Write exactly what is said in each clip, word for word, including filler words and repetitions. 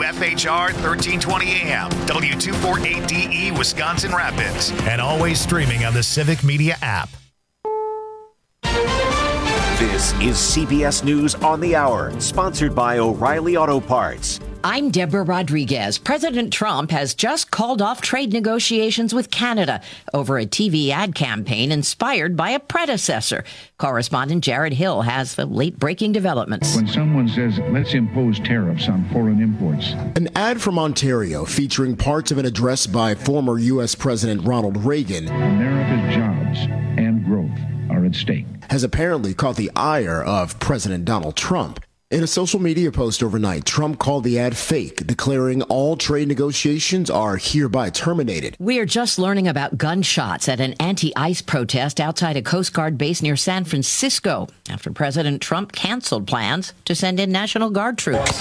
F H R thirteen twenty A M, W two forty-eight D E, Wisconsin Rapids, and always streaming on the Civic Media app. This is C B S News on the Hour, sponsored by O'Reilly Auto Parts. I'm Deborah Rodriguez. President Trump has just called off trade negotiations with Canada over a T V ad campaign inspired by a predecessor. Correspondent Jared Hill has the late-breaking developments. When someone says, let's impose tariffs on foreign imports. An ad from Ontario featuring parts of an address by former U S President Ronald Reagan. America's jobs and growth are at stake. Has apparently caught the ire of President Donald Trump. In a social media post overnight, Trump called the ad fake, declaring all trade negotiations are hereby terminated. We are just learning about gunshots at an anti-ICE protest outside a Coast Guard base near San Francisco after President Trump canceled plans to send in National Guard troops.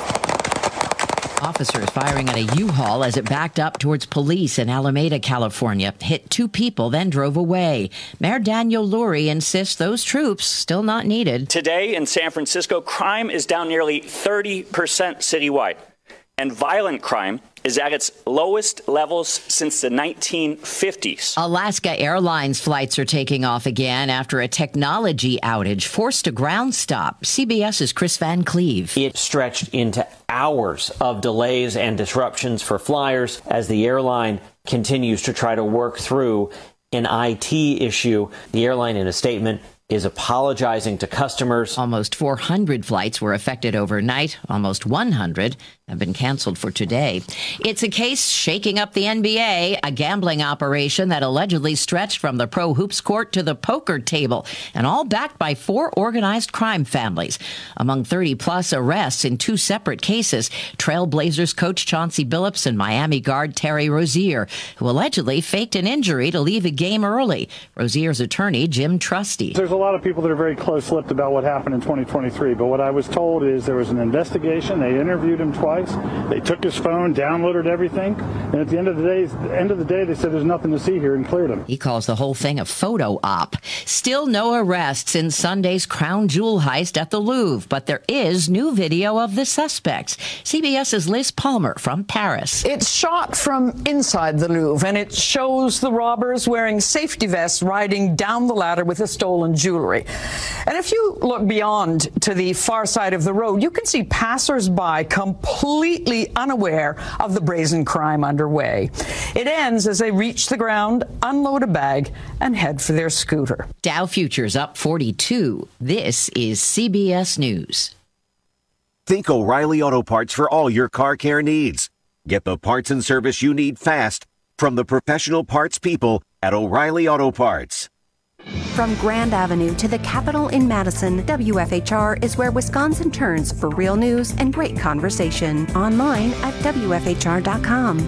Officers firing at a U-Haul as it backed up towards police in Alameda, California, hit two people, then drove away. Mayor Daniel Lurie insists those troops still not needed. Today in San Francisco, crime is down nearly thirty percent citywide, and violent crime is at its lowest levels since the nineteen fifties. Alaska Airlines flights are taking off again after a technology outage forced a ground stop. CBS's Chris Van Cleve. It stretched into hours of delays and disruptions for flyers as the airline continues to try to work through an I T issue. The airline, in a statement, is apologizing to customers. Almost four hundred flights were affected overnight. Almost one hundred have been canceled for today. It's a case shaking up the N B A, a gambling operation that allegedly stretched from the pro hoops court to the poker table, and all backed by four organized crime families. Among thirty plus arrests in two separate cases, Trailblazers coach Chauncey Billups and Miami guard Terry Rozier, who allegedly faked an injury to leave a game early. Rozier's attorney, Jim Trusty. There's a lot of people that are very close-lipped about what happened in twenty twenty-three, but what I was told is there was an investigation. They interviewed him twice. They took his phone, downloaded everything, and at the end of the day, end of the day, they said there's nothing to see here and cleared him. He calls the whole thing a photo op. Still no arrests in Sunday's crown jewel heist at the Louvre, but there is new video of the suspects. CBS's Liz Palmer from Paris. It's shot from inside the Louvre, and it shows the robbers wearing safety vests riding down the ladder with the stolen jewelry. And if you look beyond to the far side of the road, you can see passers-by completely unaware of the brazen crime underway. It ends as they reach the ground, unload a bag, and head for their scooter. Dow futures up forty-two. This is C B S News. Think O'Reilly Auto Parts for all your car care needs. Get the parts and service you need fast from the professional parts people at O'Reilly Auto Parts. From Grand Avenue to the Capitol in Madison, W F H R is where Wisconsin turns for real news and great conversation. Online at W F H R dot com.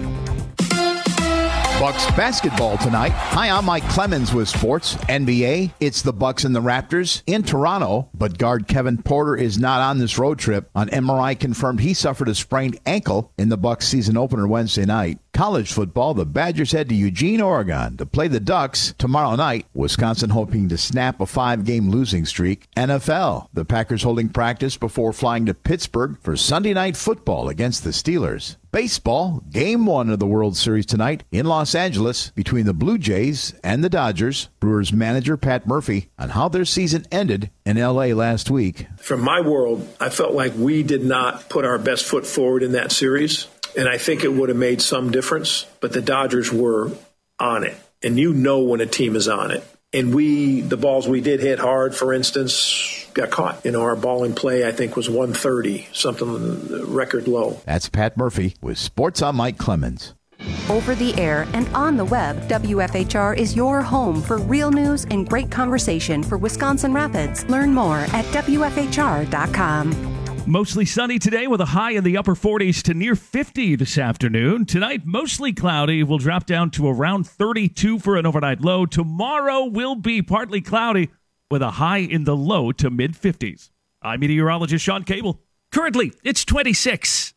Bucks basketball tonight. Hi, I'm Mike Clemens with sports. N B A, it's the Bucks and the Raptors in Toronto, but guard Kevin Porter is not on this road trip. On M R I confirmed he suffered a sprained ankle in the Bucks season opener Wednesday night. College football, the Badgers head to Eugene, Oregon to play the Ducks tomorrow night. Wisconsin hoping to snap a five-game losing streak. N F L, the Packers holding practice before flying to Pittsburgh for Sunday night football against the Steelers. Baseball, game one of the World Series tonight in Los Angeles between the Blue Jays and the Dodgers. Brewers manager Pat Murphy on how their season ended in L A last week. From my world, I felt like we did not put our best foot forward in that series, and I think it would have made some difference, but the Dodgers were on it, and you know when a team is on it. And we, the balls we did hit hard, for instance, got caught. You know, our ball in play, I think, was one thirty, something record low. That's Pat Murphy with Sports on Mike Clemens. Over the air and on the web, W F H R is your home for real news and great conversation for Wisconsin Rapids. Learn more at W F H R dot com. Mostly sunny today with a high in the upper forties to near fifty this afternoon. Tonight, mostly cloudy. Will drop down to around thirty-two for an overnight low. Tomorrow will be partly cloudy with a high in the low to mid-fifties. I'm meteorologist Sean Cable. Currently, it's twenty-six.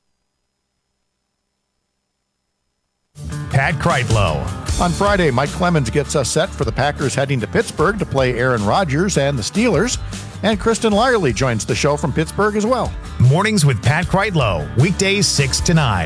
Pat Kreitlow. On Friday, Mike Clemens gets us set for the Packers heading to Pittsburgh to play Aaron Rodgers and the Steelers. And Kristen Lyerly joins the show from Pittsburgh as well. Mornings with Pat Kreitlow, weekdays six to nine.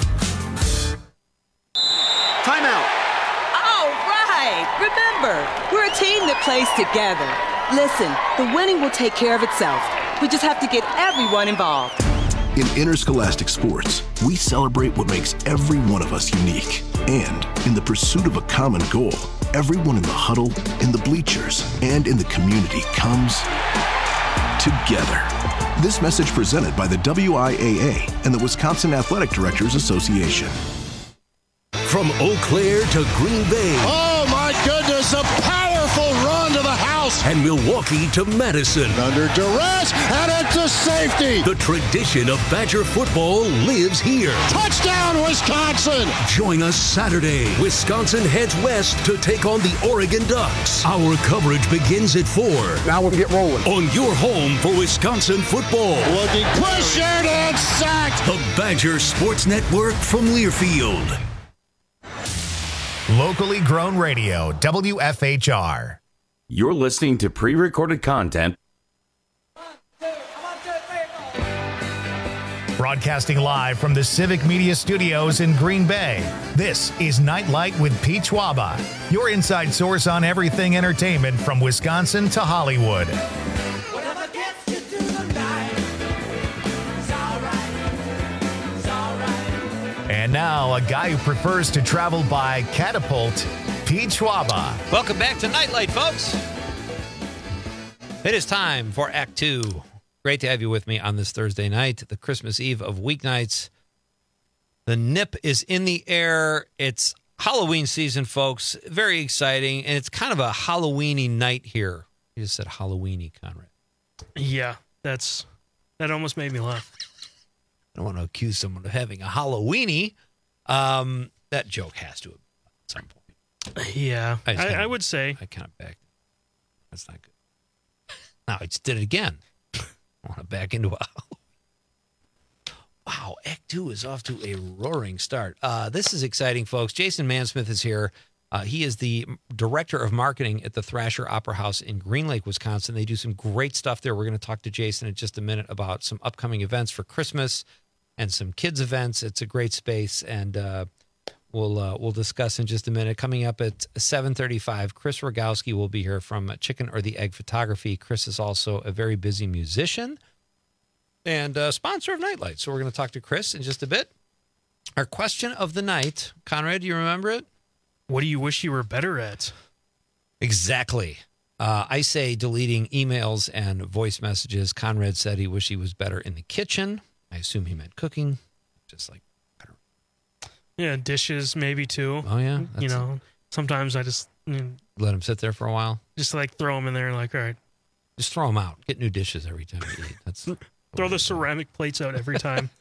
Timeout. All right. Remember, we're a team that plays together. Listen, the winning will take care of itself. We just have to get everyone involved. In interscholastic sports, we celebrate what makes every one of us unique. And in the pursuit of a common goal, everyone in the huddle, in the bleachers, and in the community comes together. This message presented by the W I A A and the Wisconsin Athletic Directors Association. From Eau Claire to Green Bay. Oh, my goodness, a powerful run to the house. And Milwaukee to Madison. Under duress, and into safety. The tradition of Badger football lives here. Touchdown, Wisconsin. Join us Saturday. Wisconsin heads west to take on the Oregon Ducks. Our coverage begins at four. Now we'll get rolling. On your home for Wisconsin football. Looking pressured and sacked. The Badger Sports Network from Learfield. Locally grown radio, W F H R. You're listening to pre-recorded content. Broadcasting live from the Civic Media Studios in Green Bay, this is Nightlight with Pete Schwaba, your inside source on everything entertainment from Wisconsin to Hollywood. And now, a guy who prefers to travel by catapult, Pete Schwaba. Welcome back to Nightlight, folks. It is time for Act Two. Great to have you with me on this Thursday night, the Christmas Eve of weeknights. The nip is in the air. It's Halloween season, folks. Very exciting, and it's kind of a Halloween-y night here. You just said Halloween-y, Conrad. Yeah, that's that almost made me laugh. I don't want to accuse someone of having a Halloweeny. Um, that joke has to have at some point. Yeah, I, I, kinda, I would say. I kind of backed. That's not good. Now I just did it again. I want to back into a Halloween. Wow, Act Two is off to a roaring start. Uh, this is exciting, folks. Jason Mansmith is here. Uh, he is the director of marketing at the Thrasher Opera House in Green Lake, Wisconsin. They do some great stuff there. We're going to talk to Jason in just a minute about some upcoming events for Christmas and some kids events. It's a great space, and uh, we'll uh, we'll discuss in just a minute. Coming up at seven thirty-five, Chris Rogowski will be here from Chicken or the Egg Photography. Chris is also a very busy musician and a sponsor of Nightlight. So we're going to talk to Chris in just a bit. Our question of the night, Conrad, do you remember it? What do you wish you were better at? Exactly. Uh, I say deleting emails and voice messages. Conrad said he wished he was better in the kitchen. I assume he meant cooking. Just like, better. Yeah, dishes maybe too. Oh, yeah? You know, sometimes I just... You know, let them sit there for a while? Just like throw them in there and like, all right. Just throw them out. Get new dishes every time you eat. That's Throw the ceramic plates out every time.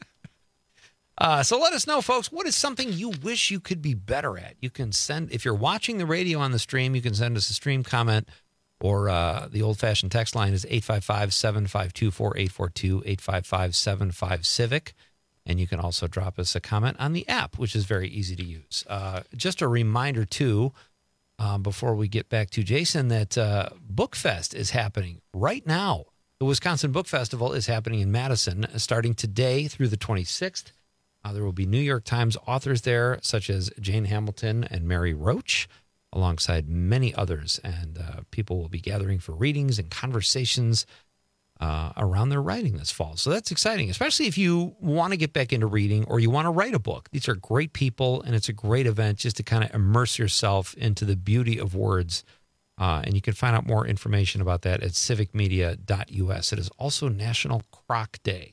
Uh, so let us know, folks, what is something you wish you could be better at? You can send, if you're watching the radio on the stream, you can send us a stream comment, or uh, the old-fashioned text line is eight five five, seven five two, four eight four two, eight five five, seven five, CIVIC. And you can also drop us a comment on the app, which is very easy to use. Uh, just a reminder, too, um, before we get back to Jason, that uh, BookFest is happening right now. The Wisconsin Book Festival is happening in Madison, starting today through the twenty-sixth. Uh, there will be New York Times authors there, such as Jane Hamilton and Mary Roach, alongside many others. And uh, people will be gathering for readings and conversations uh, around their writing this fall. So that's exciting, especially if you want to get back into reading or you want to write a book. These are great people, and it's a great event just to kind of immerse yourself into the beauty of words. Uh, and you can find out more information about that at civic media dot U S. It is also National Croc Day.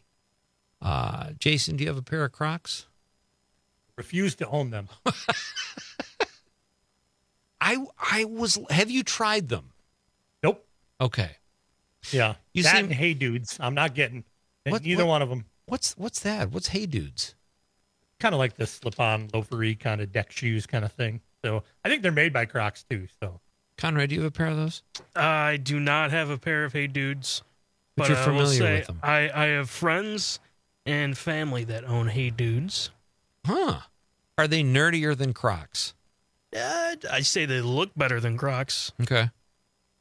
Uh, Jason, do you have a pair of Crocs? Refuse to own them. I I was. Have you tried them? Nope. Okay. Yeah. You that seem, and Hey Dudes. I'm not getting what, either what, one of them. What's what's that? What's Hey Dudes? Kind of like the slip-on loafery kind of deck shoes kind of thing. So I think they're made by Crocs too. So Conrad, do you have a pair of those? I do not have a pair of Hey Dudes, but, but you're I familiar will say with them. I, I have friends and family that own Hey Dudes. Huh. Are they nerdier than Crocs? Uh, I say they look better than Crocs. Okay.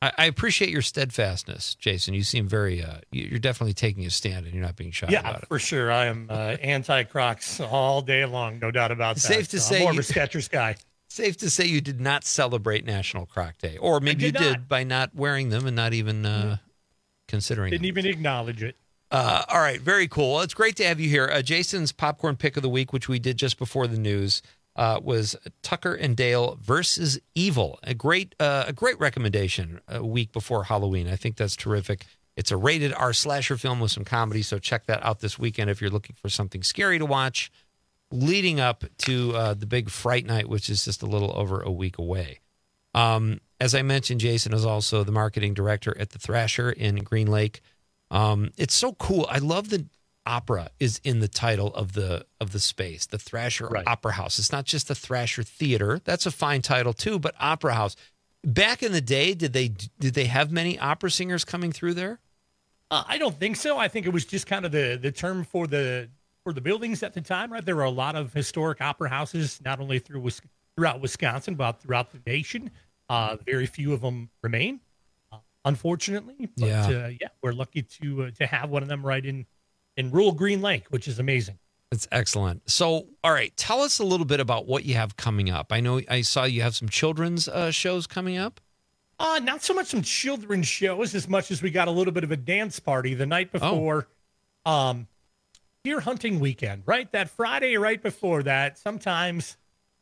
I, I appreciate your steadfastness, Jason. You seem very, uh, you- you're definitely taking a stand and you're not being shy Yeah, about it. for sure. I am uh, anti-Crocs all day long, no doubt about that. Safe to So say I'm more of you- a Skechers guy. Safe to say you did not celebrate National Croc Day, or maybe you did did not. by not wearing them and not even uh, considering Didn't them. even acknowledge it. Uh, all right, very cool. Well, it's great to have you here. Uh, Jason's popcorn pick of the week, which we did just before the news, uh, was Tucker and Dale versus Evil. A great, uh, a great recommendation a week before Halloween. I think that's terrific. It's a rated R slasher film with some comedy, so check that out this weekend if you're looking for something scary to watch, leading up to uh, the big Fright Night, which is just a little over a week away. Um, as I mentioned, Jason is also the marketing director at the Thrasher in Green Lake. Um, it's so cool. I love that opera is in the title of the of the space, the Thrasher Right. Opera House. It's not just the Thrasher Theater. That's a fine title too, but Opera House. Back in the day, did they did they have many opera singers coming through there? Uh, I don't think so. I think it was just kind of the the term for the for the buildings at the time, right? There were a lot of historic opera houses, not only through Wis- throughout Wisconsin, but throughout the nation. Uh, very few of them remain, uh, unfortunately. But Yeah. uh, yeah, we're lucky to uh, to have one of them right in in rural Green Lake, which is amazing. That's excellent. So, all right, tell us a little bit about what you have coming up. I know I saw you have some children's uh, shows coming up. Uh, not so much some children's shows as much as we got a little bit of a dance party the night before um, deer hunting weekend, right? That Friday right before that, sometimes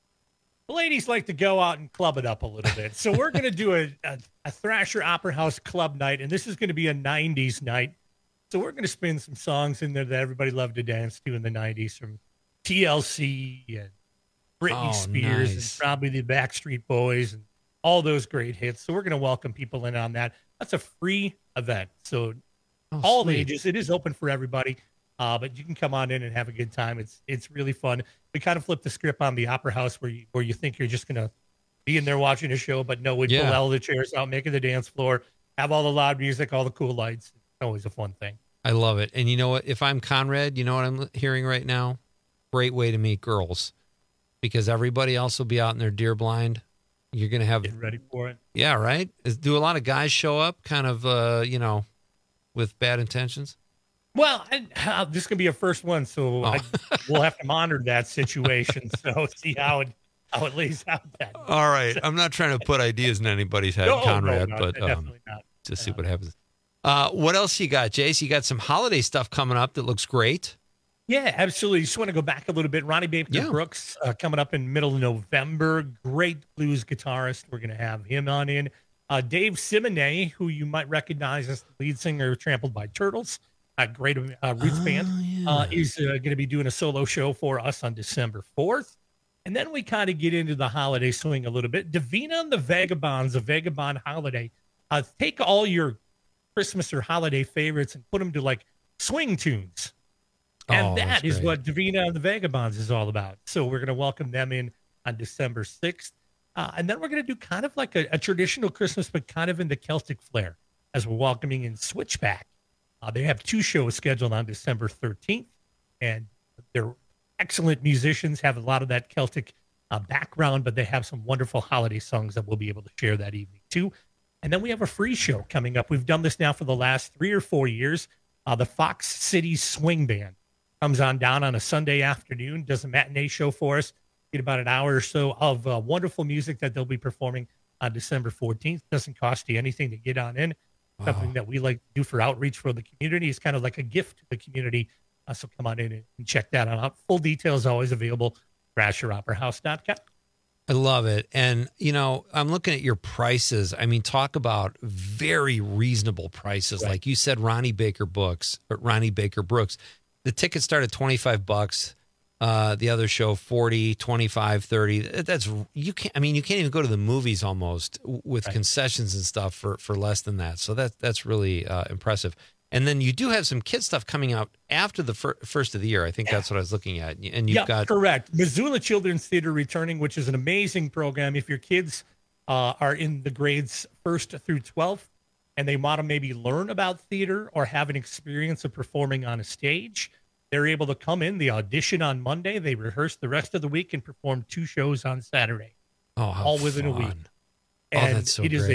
the ladies like to go out and club it up a little bit. So we're going to do a, a, a Thrasher Opera House club night, and this is going to be a nineties night. So we're going to spin some songs in there that everybody loved to dance to in the nineties, from T L C and Britney Oh, Spears nice. and probably the Backstreet Boys and all those great hits. So we're going to welcome people in on that. That's a free event. So Oh, all sweet. ages, it is open for everybody. Uh, but you can come on in and have a good time. It's it's really fun. We kind of flip the script on the Opera House where you, where you think you're just going to be in there watching a show, but no, we Yeah. pull all the chairs out, make it the dance floor, have all the loud music, all the cool lights. It's always a fun thing. I love it. And you know what? If I'm Conrad, you know what I'm hearing right now? Great way to meet girls, because everybody else will be out in their deer blind. You're going to have, Get ready for it. yeah, right? Is, do a lot of guys show up kind of, uh, you know, with bad intentions? Well, I, uh, this could be a first one, so Oh. I, we'll have to monitor that situation. So see how it how it lays out. That All right. I'm not trying to put ideas in anybody's head, No, no, Conrad, no, but um, definitely not. just see what happens. Uh, what else you got, Jace? You got some holiday stuff coming up that looks great. Yeah, absolutely. Just want to go back a little bit. Ronnie Baker Yeah. Brooks uh, coming up in middle of November. Great blues guitarist. We're going to have him on in. Uh, Dave Simone, who you might recognize as the lead singer of Trampled by Turtles, a great uh, roots Oh, band, yeah. uh, is uh, going to be doing a solo show for us on December fourth. And then we kind of get into the holiday swing a little bit. Davina and the Vagabonds, a Vagabond holiday. Uh, take all your Christmas or holiday favorites and put them to like swing tunes. And Oh, that that's is great. what Davina and the Vagabonds is all about. So we're going to welcome them in on December sixth. Uh, and then we're going to do kind of like a, a traditional Christmas, but kind of in the Celtic flair as we're welcoming in Switchback. Uh, they have two shows scheduled on December thirteenth, and they're excellent musicians, have a lot of that Celtic uh, background, but they have some wonderful holiday songs that we'll be able to share that evening too. And then we have a free show coming up. We've done this now for the last three or four years. Uh, the Fox City Swing Band comes on down on a Sunday afternoon, does a matinee show for us, get about an hour or so of uh, wonderful music that they'll be performing on December fourteenth. Doesn't cost you anything to get on in. Something that we like to do for outreach for the community. It's kind of like a gift to the community. Uh, so come on in and check that out. Full details always available, thrasher opera house dot com. I love it. And, you know, I'm looking at your prices. I mean, talk about very reasonable prices. Right. Like you said, Ronnie Baker Books, or Ronnie Baker Brooks. The tickets start at twenty-five bucks. Uh, the other show, forty, twenty-five, thirty. That's, you can't, I mean, you can't even go to the movies almost with Right. concessions and stuff for, for less than that. So that, that's really uh, impressive. And then you do have some kid stuff coming out after the fir- first of the year. I think that's what I was looking at. And you've Yeah, got, correct. Missoula Children's Theater returning, which is an amazing program. If your kids uh, are in the grades first through twelfth and they want to maybe learn about theater or have an experience of performing on a stage, they're able to come in. They audition on Monday. They rehearse the rest of the week and perform two shows on Saturday, oh, how all within a week. fun. Oh, And that's so it is great. a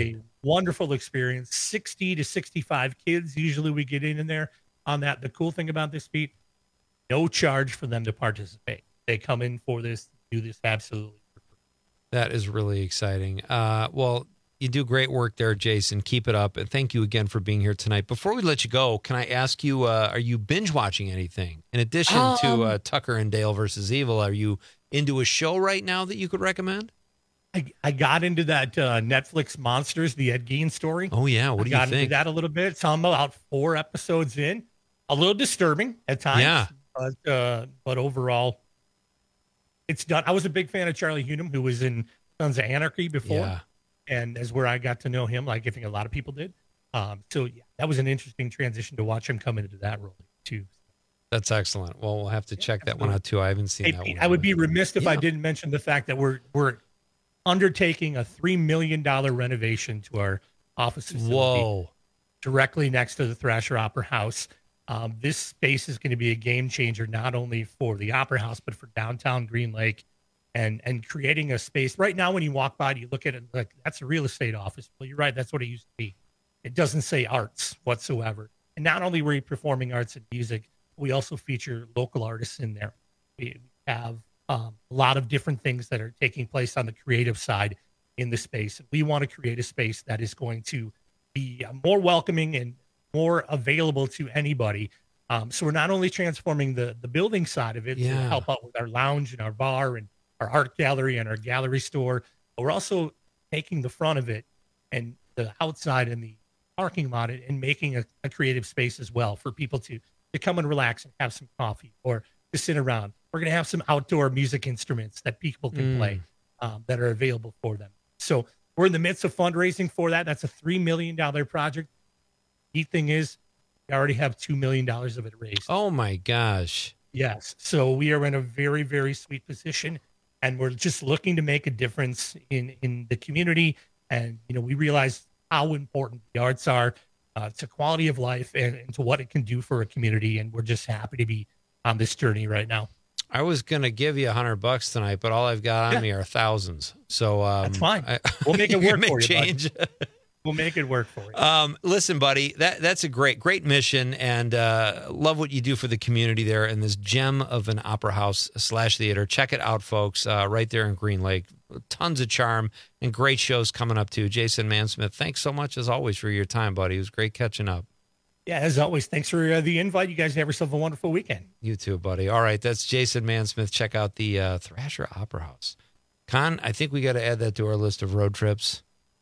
Wonderful experience. sixty to sixty-five kids usually we get in, in there on that. The cool thing about this, Pete, no charge for them to participate. They come in for this, do this absolutely. That is really exciting. Uh, well, you do great work there, Jason. Keep it up. And thank you again for being here tonight. Before we let you go, can I ask you, uh, are you binge watching anything? In addition um, to uh, Tucker and Dale versus Evil, are you into a show right now that you could recommend? I, I got into that uh, Netflix Monsters, the Ed Gein story. Oh, yeah. What I do got you think? Into that a little bit. So I'm about four episodes in. A little disturbing at times. Yeah. But, uh, but overall, it's done. I was a big fan of Charlie Hunnam, who was in Sons of Anarchy before. Yeah. And that's where I got to know him, like I think a lot of people did. Um, so, yeah, that was an interesting transition to watch him come into that role, too. That's excellent. Well, we'll have to check yeah, that one out, too. I haven't seen hey, that Pete, one. I would be remiss if yeah. I didn't mention the fact that we're we're undertaking a three million dollars renovation to our office facility. Whoa. Directly next to the Thrasher Opera House. Um, this space is going to be a game changer, not only for the Opera House, but for downtown Green Lake, and and creating a space. Right now, when you walk by, you look at it like that's a real estate office. Well, you're right. That's what it used to be. It doesn't say arts whatsoever. And not only were we performing arts and music, we also feature local artists in there. We have um, a lot of different things that are taking place on the creative side in the space. We want to create a space that is going to be more welcoming and more available to anybody. Um, so we're not only transforming the, the building side of it yeah. to help out with our lounge and our bar and our art gallery and our gallery store, but we're also taking the front of it and the outside and the parking lot and making a, a creative space as well for people to, to come and relax and have some coffee or to sit around. We're going to have some outdoor music instruments that people can Mm. play um, that are available for them. So we're in the midst of fundraising for that. That's a three million dollars project. The thing is, we already have two million dollars of it raised. Oh, my gosh. Yes. So we are in a very, very sweet position, and we're just looking to make a difference in, in the community. And, you know, we realize how important the arts are uh, to quality of life and, and to what it can do for a community. And we're just happy to be on this journey right now. I was going to give you a hundred bucks tonight, but all I've got on Yeah. me are thousands. So um, That's fine. I, We'll make it you work may for you, bud. change. We'll make it work for you. Um, listen, buddy, that that's a great, great mission, and uh, love what you do for the community there in this gem of an opera house slash theater. Check it out, folks, uh, right there in Green Lake. Tons of charm and great shows coming up, too. Jason Mansmith, thanks so much, as always, for your time, buddy. It was great catching up. Yeah, as always, thanks for uh, the invite. You guys have yourself a wonderful weekend. You too, buddy. All right, that's Jason Mansmith. Check out the uh, Thrasher Opera House. Con, I think we got to add that to our list of road trips.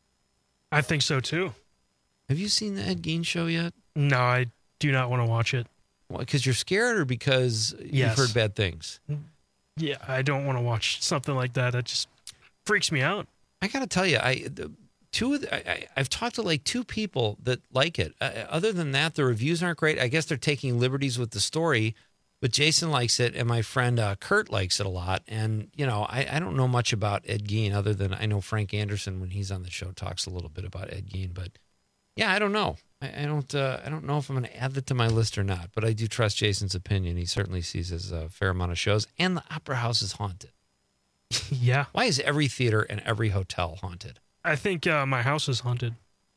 I think so, too. Have you seen the Ed Gein show yet? No, I do not want to watch it. Well, because you're scared or because Yes. you've heard bad things? Yeah, I don't want to watch something like that. That just freaks me out. I got to tell you, I the, two of the, I, I, I've talked to like two people that like it. Uh, other than that, the reviews aren't great. I guess they're taking liberties with the story, but Jason likes it, and my friend uh, Kurt likes it a lot. And, you know, I, I don't know much about Ed Gein other than I know Frank Anderson, when he's on the show, talks a little bit about Ed Gein. But, yeah, I don't know. I, I don't uh, I don't know if I'm going to add that to my list or not, but I do trust Jason's opinion. He certainly sees his a fair amount of shows, and the Opera House is haunted. Yeah. Why is every theater and every hotel haunted? I think uh, my house is haunted.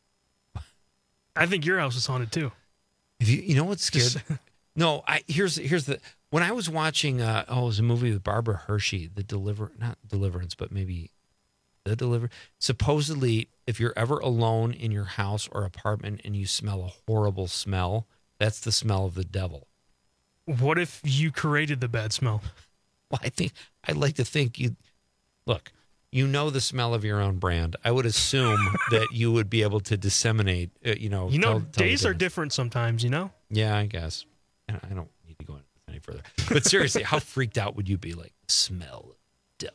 I think your house is haunted, too. If you, you know what's scared? No, I here's here's the when I was watching uh, oh, it was a movie with Barbara Hershey, The Deliver not Deliverance, but maybe The Deliver. Supposedly, if you're ever alone in your house or apartment and you smell a horrible smell, that's the smell of the devil. What if you created the bad smell? Well, I think I'd like to think you look. You know the smell of your own brand. I would assume that you would be able to disseminate. Uh, you know, You know, tell- tell the days are difference. different sometimes, you know? Yeah, I guess. And I don't need to go into this any further. But seriously, how freaked out would you be? Like, smell of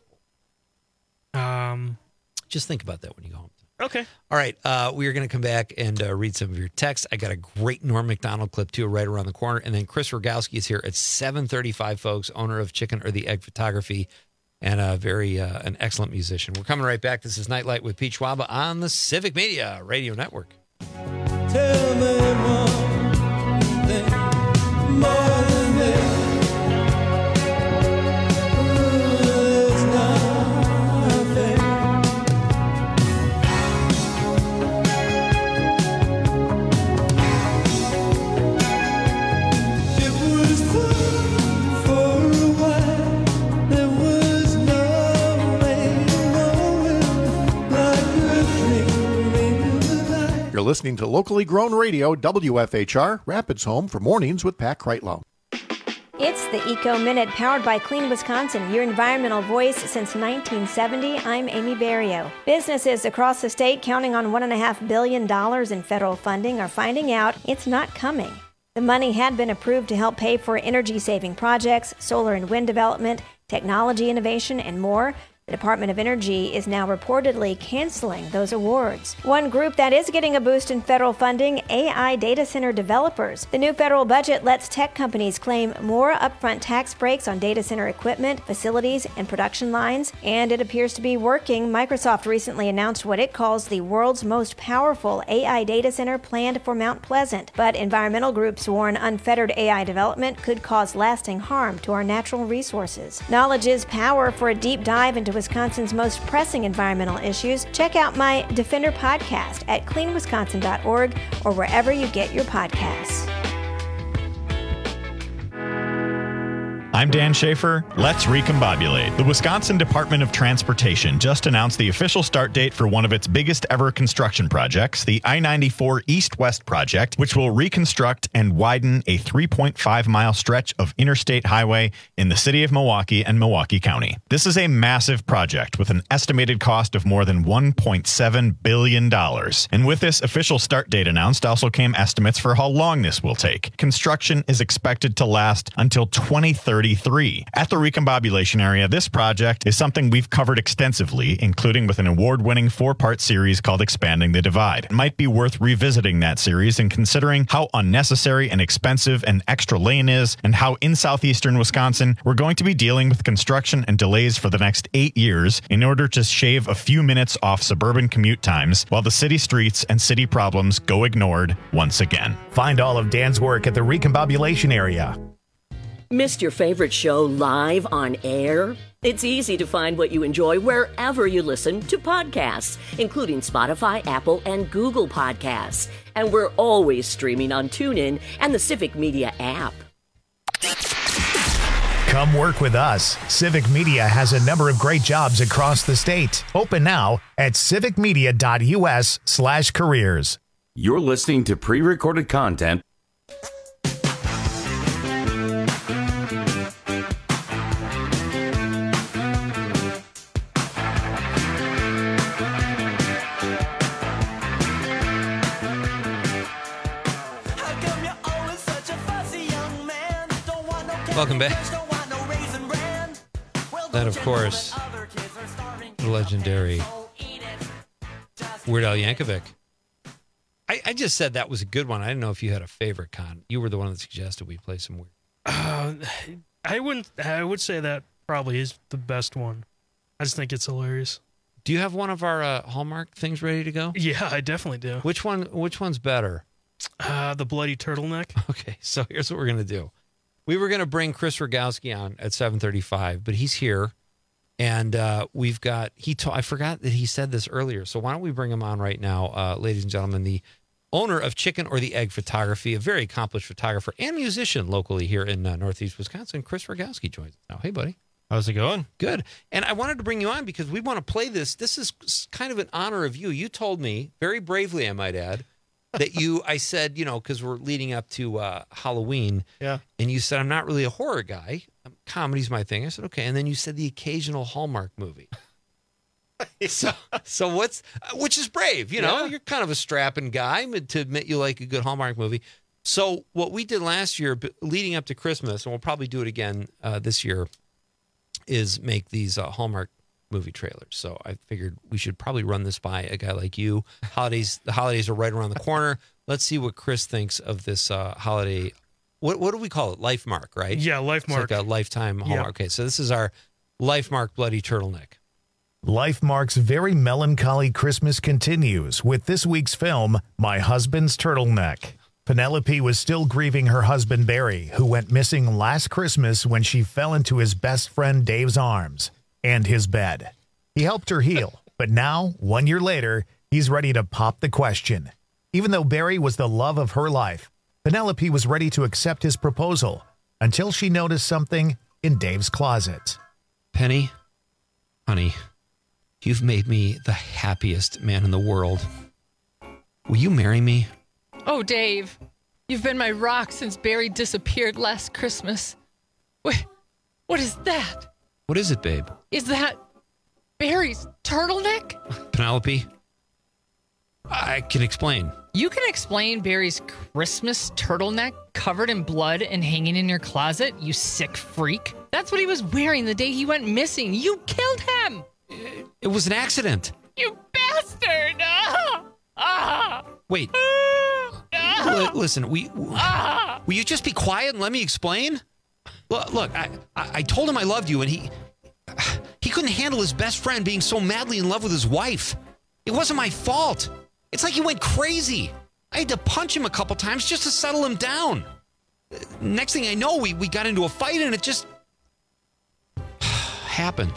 devil. Um, Just think about that when you go home. Okay. All right. Uh, we are going to come back and uh, read some of your texts. I got a great Norm Macdonald clip, too, right around the corner. And then Chris Rogowski is here at seven thirty-five, folks, owner of Chicken or the Egg Photography, and a very uh, an excellent musician. We're coming right back. This is Nightlight with Pete Schwaba on the Civic Media Radio Network. Tell me one thing more than this. There's nothing listening to locally grown radio W F H R, Rapids Home for Mornings with Pat Kreitlow. It's the Eco Minute, powered by Clean Wisconsin, your environmental voice since nineteen seventy. I'm Amy Barrio. Businesses across the state counting on one point five billion dollars in federal funding are finding out it's not coming. The money had been approved to help pay for energy-saving projects, solar and wind development, technology innovation, and more. The Department of Energy is now reportedly canceling those awards. One group that is getting a boost in federal funding, A I data center developers. The new federal budget lets tech companies claim more upfront tax breaks on data center equipment, facilities, and production lines, and it appears to be working. Microsoft recently announced what it calls the world's most powerful A I data center planned for Mount Pleasant, but environmental groups warn unfettered A I development could cause lasting harm to our natural resources. Knowledge is power. For a deep dive into Wisconsin's most pressing environmental issues, check out my Defender podcast at clean wisconsin dot org or wherever you get your podcasts. I'm Dan Schaefer. Let's recombobulate. The Wisconsin Department of Transportation just announced the official start date for one of its biggest ever construction projects, the I ninety-four East-West project, which will reconstruct and widen a three point five mile stretch of interstate highway in the city of Milwaukee and Milwaukee County. This is a massive project with an estimated cost of more than one point seven billion dollars. And with this official start date announced also came estimates for how long this will take. Construction is expected to last until twenty thirty-three. At the recombobulation area, this project is something we've covered extensively, including with an award-winning four-part series called Expanding the Divide. It might be worth revisiting that series and considering how unnecessary and expensive an extra lane is, and how in southeastern Wisconsin we're going to be dealing with construction and delays for the next eight years in order to shave a few minutes off suburban commute times while the city streets and city problems go ignored once again. Find all of Dan's work at the recombobulation area. Missed your favorite show live on air? It's easy to find what you enjoy wherever you listen to podcasts, including Spotify, Apple, and Google Podcasts. And we're always streaming on TuneIn and the Civic Media app. Come work with us. Civic Media has a number of great jobs across the state. Open now at civicmedia.us slash careers. You're listening to pre-recorded content. Welcome back. That, of course, the legendary Weird Al Yankovic. I, I just said that was a good one. I didn't know if you had a favorite, Con. You were the one that suggested we play some weird. Uh, I wouldn't. I would say that probably is the best one. I just think it's hilarious. Do you have one of our uh, Hallmark things ready to go? Yeah, I definitely do. Which one? Which one's better? Uh, the bloody turtleneck. Okay, so here's what we're gonna do. We were going to bring Chris Rogowski on at seven thirty-five, but he's here, and uh, we've got, he. Ta- I forgot that he said this earlier, so why don't we bring him on right now, uh, ladies and gentlemen, the owner of Chicken or the Egg Photography, a very accomplished photographer and musician locally here in uh, Northeast Wisconsin. Chris Rogowski joins us now. Hey, buddy. How's it going? Good. And I wanted to bring you on because we want to play this. This is kind of an honor of you. You told me, very bravely, I might add, that you, I said, you know, because we're leading up to uh, Halloween. Yeah. And you said, I'm not really a horror guy. Comedy's my thing. I said, okay. And then you said the occasional Hallmark movie. so, so what's, which is brave, you know, Yeah. you're kind of a strapping guy to admit you like a good Hallmark movie. So what we did last year, leading up to Christmas, and we'll probably do it again uh, this year, is make these uh, Hallmark movie trailers. So I figured we should probably run this by a guy like you. Holidays, the holidays are right around the corner. Let's see what Chris thinks of this uh, holiday. What what do we call it? Life Mark, right? Yeah, Life Mark. It's like a lifetime Hallmark. Yeah. Okay, so this is our Life Mark Bloody Turtleneck. Life Mark's very melancholy Christmas continues with this week's film, My Husband's Turtleneck. Penelope was still grieving her husband Barry, who went missing last Christmas when she fell into his best friend Dave's arms and his bed. He helped her heal, but now, one year later, he's ready to pop the question. Even though Barry was the love of her life, Penelope was ready to accept his proposal until she noticed something in Dave's closet. Penny, honey, you've made me the happiest man in the world. Will you marry me? Oh, Dave, you've been my rock since Barry disappeared last Christmas. Wait, what is that? What is it, babe? Is that Barry's turtleneck? Penelope, I can explain. You can explain Barry's Christmas turtleneck covered in blood and hanging in your closet, you sick freak. That's what he was wearing the day he went missing. You killed him. It was an accident. You bastard. Ah! Ah! Wait. Ah! L- listen, we, Ah! will you just be quiet and let me explain? Look, look I, I, I told him I loved you, and he he couldn't handle his best friend being so madly in love with his wife. It wasn't my fault. It's like he went crazy. I had to punch him a couple times just to settle him down. Next thing I know, we, we got into a fight, and it just happened.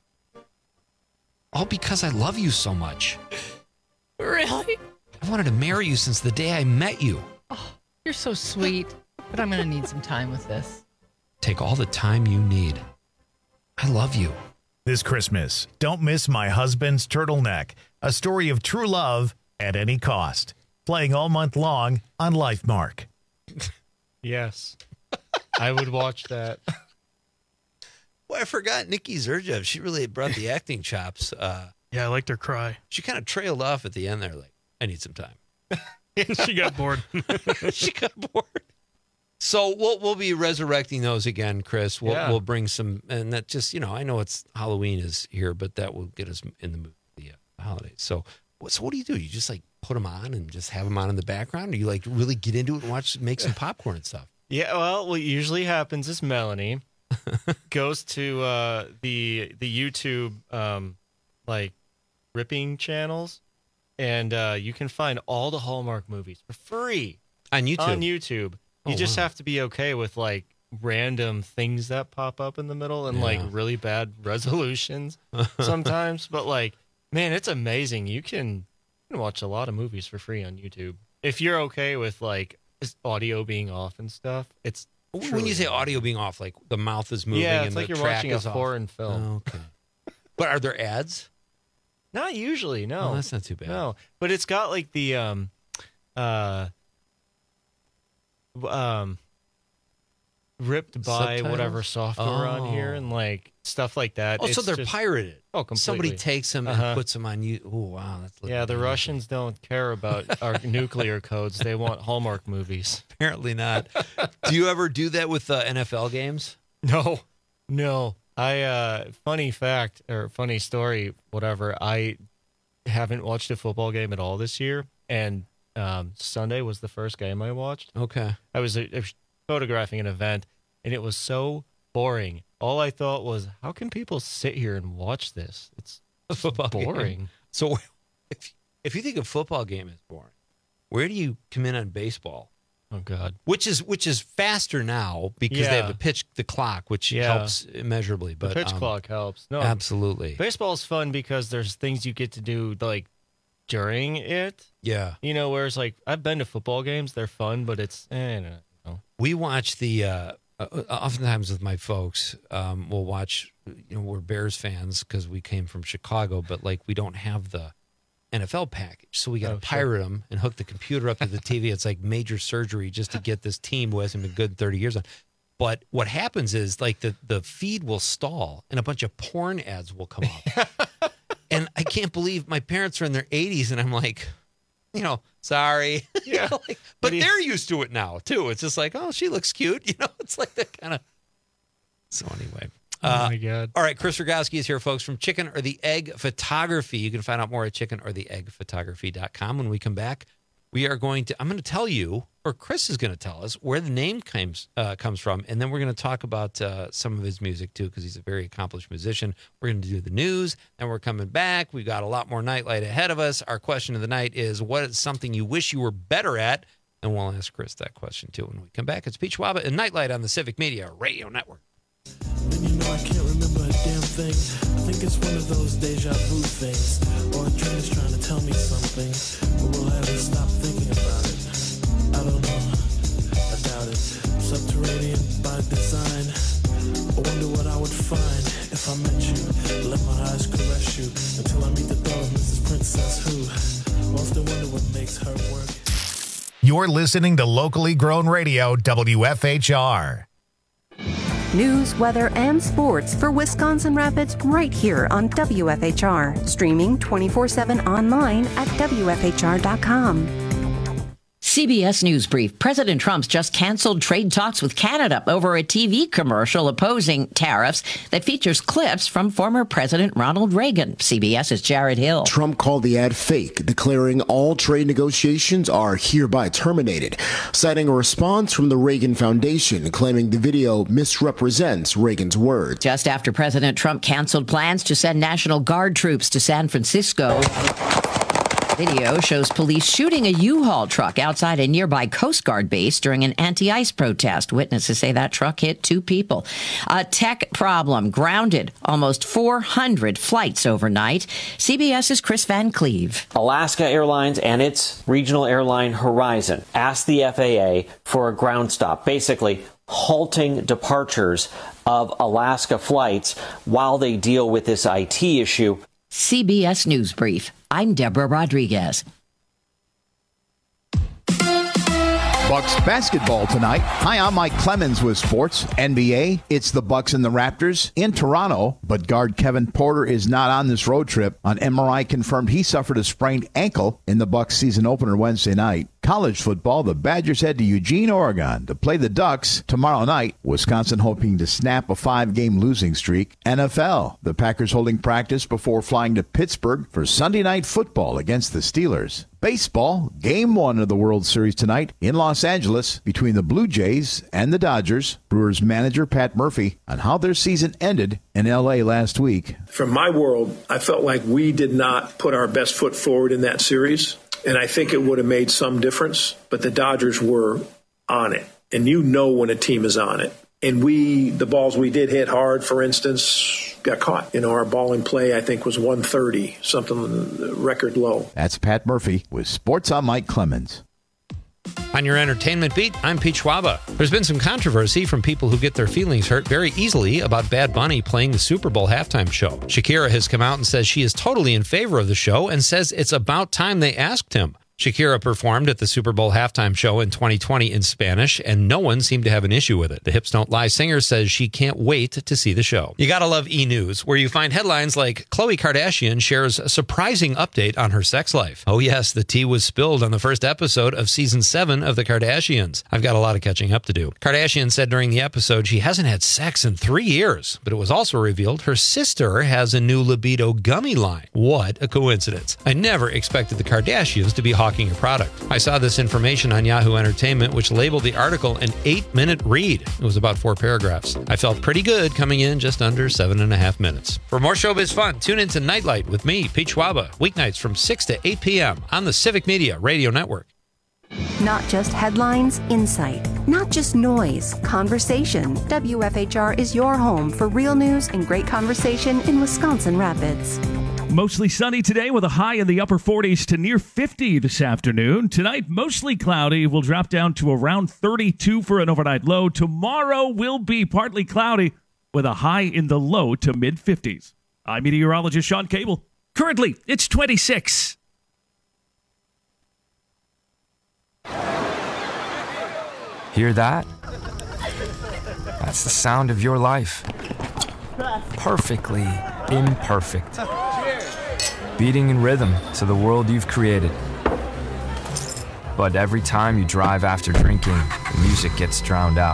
All because I love you so much. Really? I wanted to marry you since the day I met you. Oh, you're so sweet, but I'm going to need some time with this. Take all the time you need. I love you. This Christmas, don't miss My Husband's Turtleneck, a story of true love at any cost. Playing all month long on LifeMark. Yes. I would watch that. Well, I forgot Nikki Zerjev. She really brought the acting chops. Uh, yeah, I liked her cry. She kind of trailed off at the end there, like, I need some time. She got bored. She got bored. So we'll we'll be resurrecting those again, Chris. We'll Yeah. we'll bring some, and that just, you know, I know it's Halloween is here, but that will get us in the mood for the uh, holidays. So, what so what do you do? You just like put them on and just have them on in the background, or you like really get into it and watch, make some popcorn and stuff? Yeah, well, what usually happens is Melanie goes to uh, the the YouTube um, like ripping channels, and uh, you can find all the Hallmark movies for free on YouTube. On YouTube, you Oh, just wow. have to be okay with like random things that pop up in the middle and like Yeah. really bad resolutions sometimes. But like, man, it's amazing. You can, you can watch a lot of movies for free on YouTube if you're okay with like audio being off and stuff. It's When truly you say amazing. audio being off, like the mouth is moving, Yeah, it's and like the you're track watching a is off. foreign film. Oh, okay. But are there ads? Not usually, no. Oh, that's not too bad. No, but it's got like the um, uh, um, ripped by Subtitles? whatever software on here Oh. and like stuff like that. Oh, so It's they're just- pirated. Oh, completely. Somebody takes them Uh-huh. and puts them on you. Oh, wow. That's Yeah, the Russians don't care about our nuclear codes. They want Hallmark movies. Apparently not. Do you ever do that with uh, N F L games? No, no. I uh, funny fact or funny story, whatever. I haven't watched a football game at all this year, and um, Sunday was the first game I watched. Okay. I was, uh, I was photographing an event, and it was so boring. All I thought was, how can people sit here and watch this? It's Football game. boring. So if, if you think a football game is boring, where do you come in on baseball? Oh God. Which is which is faster now because they Yeah. have the pitch the clock, which Yeah. helps immeasurably. But the pitch um, clock helps. No, absolutely. Baseball's fun because there's things you get to do like during it. Yeah. You know, whereas like I've been to football games, they're fun, but it's eh, no, no. We watch the uh, uh, oftentimes with my folks. Um, we'll watch. You know, we're Bears fans because we came from Chicago, but like we don't have the N F L package, so we got to Oh, sure. pirate them and hook the computer up to the T V. It's like major surgery just to get this team who hasn't been good in thirty years on. But what happens is like the the feed will stall and a bunch of porn ads will come up, and I can't believe my parents are in their eighties, and I'm like, you know, sorry. Yeah. like, but they're used to it now too. It's just like, oh, she looks cute. You know, it's like that kind of. So anyway. Oh my God. All right, Chris Rogowski is here, folks, from Chicken or the Egg Photography. You can find out more at chicken or the egg photography dot com. When we come back, we are going to, I'm going to tell you, or Chris is going to tell us where the name comes uh, comes from, and then we're going to talk about uh, some of his music, too, because he's a very accomplished musician. We're going to do the news, and we're coming back. We've got a lot more Nightlight ahead of us. Our question of the night is, what is something you wish you were better at? And we'll ask Chris that question, too, when we come back. It's Peach Waba and Nightlight on the Civic Media Radio Network. And you know I can't remember a damn thing. I think it's one of those deja vu things. Or a dream is trying to tell me something, but will I ever stop thinking about it? I don't know. I doubt it. Subterranean by design. I wonder what I would find if I met you. Let my eyes caress you until I meet the thought of Missus Princess who. Often wonder what makes her work. You're listening to locally grown radio, W F H R. News, weather, and sports for Wisconsin Rapids right here on W F H R. Streaming twenty-four seven online at W F H R dot com. C B S News Brief. President Trump's just canceled trade talks with Canada over a T V commercial opposing tariffs that features clips from former President Ronald Reagan. CBS's Jared Hill. Trump called the ad fake, declaring all trade negotiations are hereby terminated, citing a response from the Reagan Foundation claiming the video misrepresents Reagan's words. Just after President Trump canceled plans to send National Guard troops to San Francisco. Video shows police shooting a U-Haul truck outside a nearby Coast Guard base during an anti-ice protest. Witnesses say that truck hit two people. A tech problem grounded almost four hundred flights overnight. CBS's Chris Van Cleve. Alaska Airlines and its regional airline Horizon asked the F A A for a ground stop, basically halting departures of Alaska flights while they deal with this I T issue. C B S News Brief. I'm Deborah Rodriguez. Bucks basketball tonight. Hi, I'm Mike Clemens with sports. N B A, it's the Bucks and the Raptors in Toronto, but guard Kevin Porter is not on this road trip. On M R I confirmed he suffered a sprained ankle in the Bucks season opener Wednesday night. College football, the Badgers head to Eugene, Oregon to play the Ducks tomorrow night. Wisconsin hoping to snap a five-game losing streak. N F L, the Packers holding practice before flying to Pittsburgh for Sunday night football against the Steelers. Baseball, game one of the World Series tonight in Los Angeles between the Blue Jays and the Dodgers. Brewers manager Pat Murphy on how their season ended in L A last week. From my world, I felt like we did not put our best foot forward in that series, and I think it would have made some difference, but the Dodgers were on it, and you know when a team is on it. And we, the balls we did hit hard, for instance, got caught. You know, our ball in play, I think, was one thirty, something record low. That's Pat Murphy with Sports on Mike Clemens. On your entertainment beat, I'm Pete Schwaba. There's been some controversy from people who get their feelings hurt very easily about Bad Bunny playing the Super Bowl halftime show. Shakira has come out and says she is totally in favor of the show and says it's about time they asked him. Shakira performed at the Super Bowl halftime show in twenty twenty in Spanish, and no one seemed to have an issue with it. The Hips Don't Lie singer says she can't wait to see the show. You gotta love E-News, where you find headlines like Khloe Kardashian shares a surprising update on her sex life. Oh yes, the tea was spilled on the first episode of season seven of The Kardashians. I've got a lot of catching up to do. Kardashian said during the episode she hasn't had sex in three years, but it was also revealed her sister has a new libido gummy line. What a coincidence. I never expected the Kardashians to be hawking a product. I saw this information on Yahoo Entertainment, which labeled the article an eight-minute read. It was about four paragraphs. I felt pretty good coming in just under seven and a half minutes. For more showbiz fun, tune into Nightlight with me, Pete Schwaba, weeknights from six to eight p.m. on the Civic Media Radio Network. Not just headlines, insight. Not just noise, conversation. W F H R is your home for real news and great conversation in Wisconsin Rapids. Mostly sunny today with a high in the upper forties to near fifty this afternoon. Tonight, mostly cloudy. Will drop down to around thirty-two for an overnight low. Tomorrow will be partly cloudy with a high in the low to mid-fifties. I'm meteorologist Sean Cable. Currently, it's twenty-six. Hear that? That's the sound of your life. Perfectly imperfect. Beating in rhythm to the world you've created. But every time you drive after drinking, the music gets drowned out.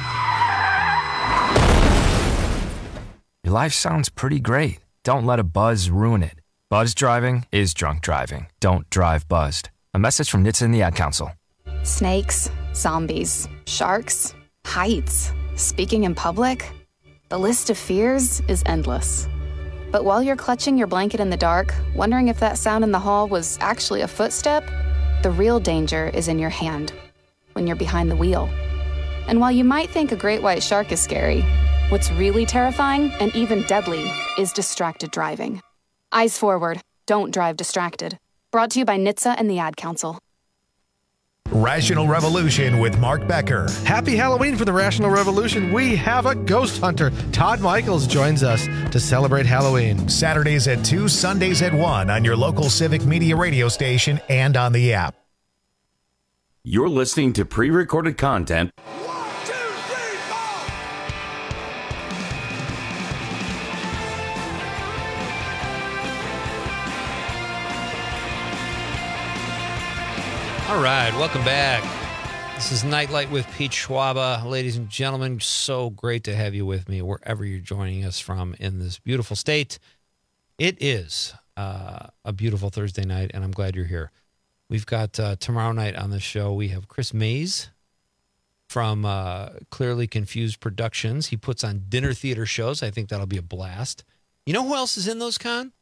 Your life sounds pretty great. Don't let a buzz ruin it. Buzz driving is drunk driving. Don't drive buzzed. A message from N H T S A and the Ad Council. Snakes, zombies, sharks, heights, speaking in public. The list of fears is endless. But while you're clutching your blanket in the dark, wondering if that sound in the hall was actually a footstep, the real danger is in your hand, when you're behind the wheel. And while you might think a great white shark is scary, what's really terrifying and even deadly is distracted driving. Eyes forward, don't drive distracted. Brought to you by N H T S A and the Ad Council. Rational Revolution with Mark Becker. Happy Halloween for the Rational Revolution. We have a ghost hunter. Todd Michaels joins us to celebrate Halloween. Saturdays at two, Sundays at one on your local Civic Media radio station and on the app. You're listening to pre-recorded content. All right, welcome back. This is Nightlight with Pete Schwaba. Ladies and gentlemen, so great to have you with me wherever you're joining us from in this beautiful state. It is uh, a beautiful Thursday night, and I'm glad you're here. We've got uh, tomorrow night on the show, we have Chris Mays from uh, Clearly Confused Productions. He puts on dinner theater shows. I think that'll be a blast. You know who else is in those, Con?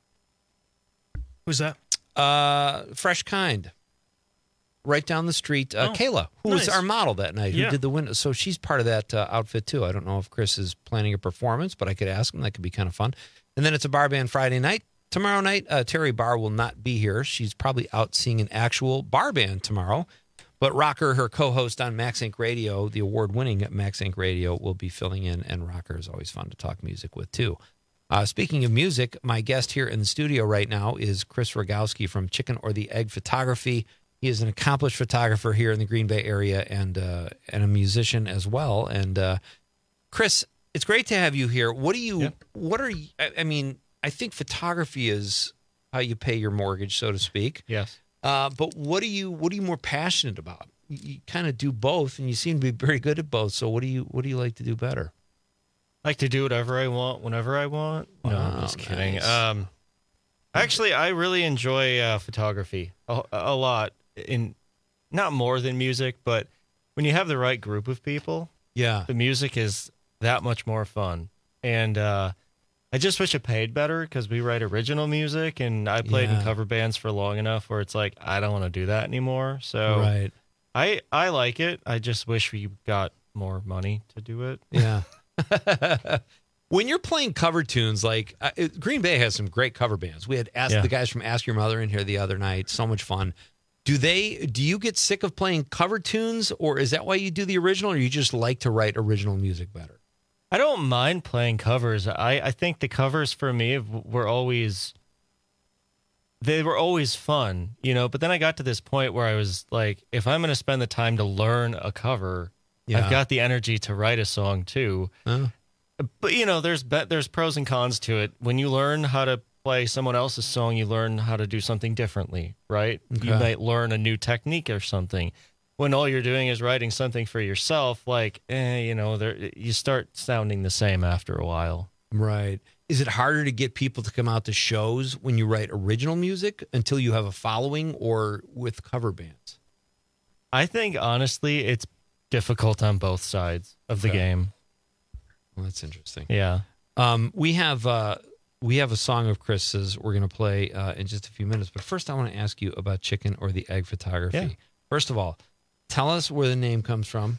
Who's that? Uh, Fresh Kind. Right down the street, uh, oh, Kayla, who nice. was our model that night, who Yeah. did the window. So she's part of that uh, outfit, too. I don't know if Chris is planning a performance, but I could ask him. That could be kind of fun. And then it's a bar band Friday night. Tomorrow night, uh, Terry Barr will not be here. She's probably out seeing an actual bar band tomorrow. But Rocker, her co-host on Max Inc Radio, the award-winning Max Inc Radio, will be filling in. And Rocker is always fun to talk music with, too. Uh, speaking of music, my guest here in the studio right now is Chris Rogowski from Chicken or the Egg Photography. He is an accomplished photographer here in the Green Bay area and uh, and a musician as well. And uh, Chris, it's great to have you here. What do you? Yeah. What are you? I, I mean, I think photography is how you pay your mortgage, so to speak. Yes. Uh, but what are you? What are you more passionate about? You, you kind of do both, and you seem to be very good at both. So what do you? What do you like to do better? I like to do whatever I want, whenever I want. No, Wow, I'm just kidding. nice. Um, actually, I really enjoy uh, photography a, a lot. In not more than music, but when you have the right group of people, yeah, the music is that much more fun. And uh, I just wish it paid better because we write original music, and I played Yeah. in cover bands for long enough where it's like I don't want to do that anymore. So Right. I I like it. I just wish we got more money to do it. Yeah. When you're playing cover tunes, like uh, it- Green Bay has some great cover bands. We had asked Yeah. the guys from Ask Your Mother in here the other night. So much fun. Do they? Do you get sick of playing cover tunes, or is that why you do the original, or you just like to write original music better? I don't mind playing covers. I, I think the covers for me were always they were always fun, you know. But then I got to this point where I was like, if I'm going to spend the time to learn a cover, Yeah. I've got the energy to write a song too. Huh? But you know, there's be- there's pros and cons to it. When you learn how to play someone else's song, you learn how to do something differently, right? You Okay. might learn a new technique or something. When all you're doing is writing something for yourself, like, eh, you know, there you start sounding the same after a while. Right. Is it harder to get people to come out to shows when you write original music until you have a following, or with cover bands? I think, honestly, it's difficult on both sides of the Okay. game. Well, that's interesting. Yeah. Um, we have uh, we have a song of Chris's we're going to play uh, in just a few minutes. But first, I want to ask you about Chicken or the Egg Photography. Yeah. First of all, tell us where the name comes from.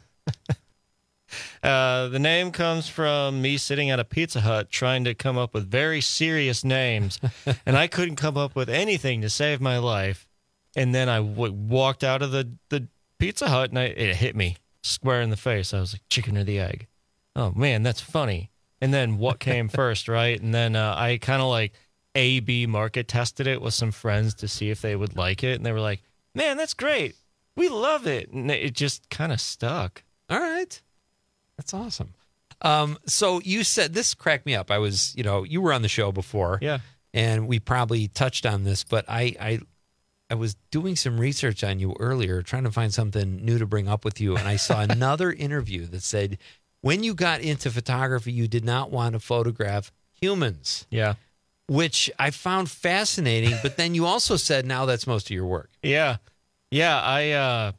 Uh, the name comes from me sitting at a Pizza Hut trying to come up with very serious names, and I couldn't come up with anything to save my life. And then I w- walked out of the, the Pizza Hut, and I, it hit me square in the face. I was like, chicken or the egg? Oh, man, that's funny. And then what came first, right? And then uh, I kind of like A B market tested it with some friends to see if they would like it. And they were like, man, that's great. We love it. And it just kind of stuck. All right. That's awesome. Um, so you said, this cracked me up. I was, you know, you were on the show before. Yeah. And we probably touched on this, but I, I, I was doing some research on you earlier, trying to find something new to bring up with you. And I saw another interview that said, when you got into photography, you did not want to photograph humans. Yeah. Which I found fascinating. But then you also said now that's most of your work. Yeah. Yeah. I, uh,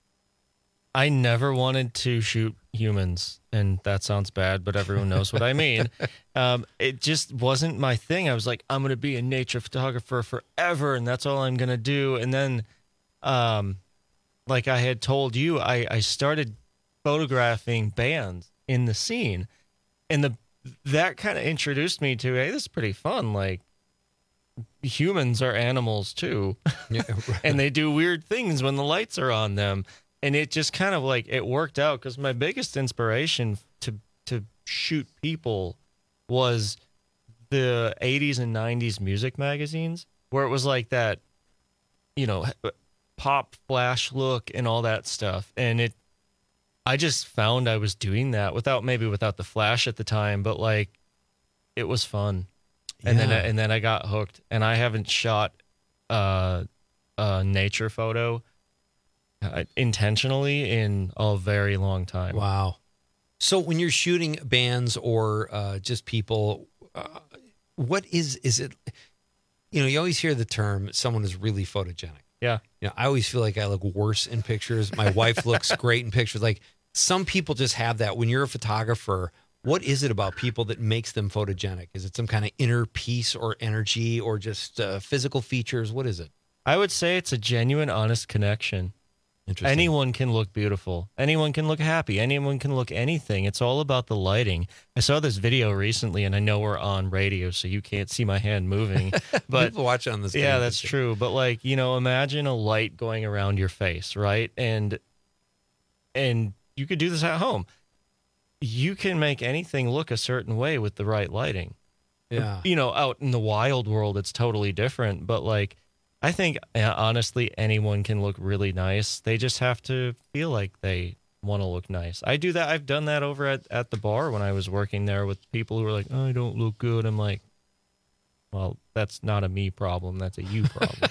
I never wanted to shoot humans, and that sounds bad, but everyone knows what I mean. Um, it just wasn't my thing. I was like, I'm going to be a nature photographer forever, and that's all I'm going to do. And then, um, like I had told you, I, I started photographing bands in the scene, and the that kind of introduced me to, hey, this is pretty fun. Like, humans are animals too. Yeah, right. And they do weird things when the lights are on them. And it just kind of like, it worked out because my biggest inspiration to to shoot people was the eighties and nineties music magazines, where it was like that, you know, pop flash look and all that stuff. And it, I just found I was doing that without, maybe without the flash at the time, but like, it was fun. And Yeah. then, and then I got hooked, and I haven't shot uh, a nature photo uh, intentionally in a very long time. Wow. So when you're shooting bands or uh, just people, uh, what is, is it, you know, you always hear the term, someone is really photogenic. Yeah. You know, I always feel like I look worse in pictures. My wife looks great in pictures. Like some people just have that. When you're a photographer, what is it about people that makes them photogenic? Is it some kind of inner peace or energy or just uh, physical features? What is it? I would say it's a genuine, honest connection. Interesting. Anyone can look beautiful. Anyone can look happy. Anyone can look anything. It's all about the lighting. I saw this video recently, and I know we're on radio, so you can't see my hand moving. But people watch on this. Yeah, that's true. But like, you know, imagine a light going around your face, right? And and you could do this at home. You can make anything look a certain way with the right lighting. Yeah. You know, out in the wild world, it's totally different. But like, I think, uh, honestly, anyone can look really nice. They just have to feel like they want to look nice. I do that. I've done that over at, at the bar when I was working there with people who were like, oh, I don't look good. I'm like, well, that's not a me problem. That's a you problem.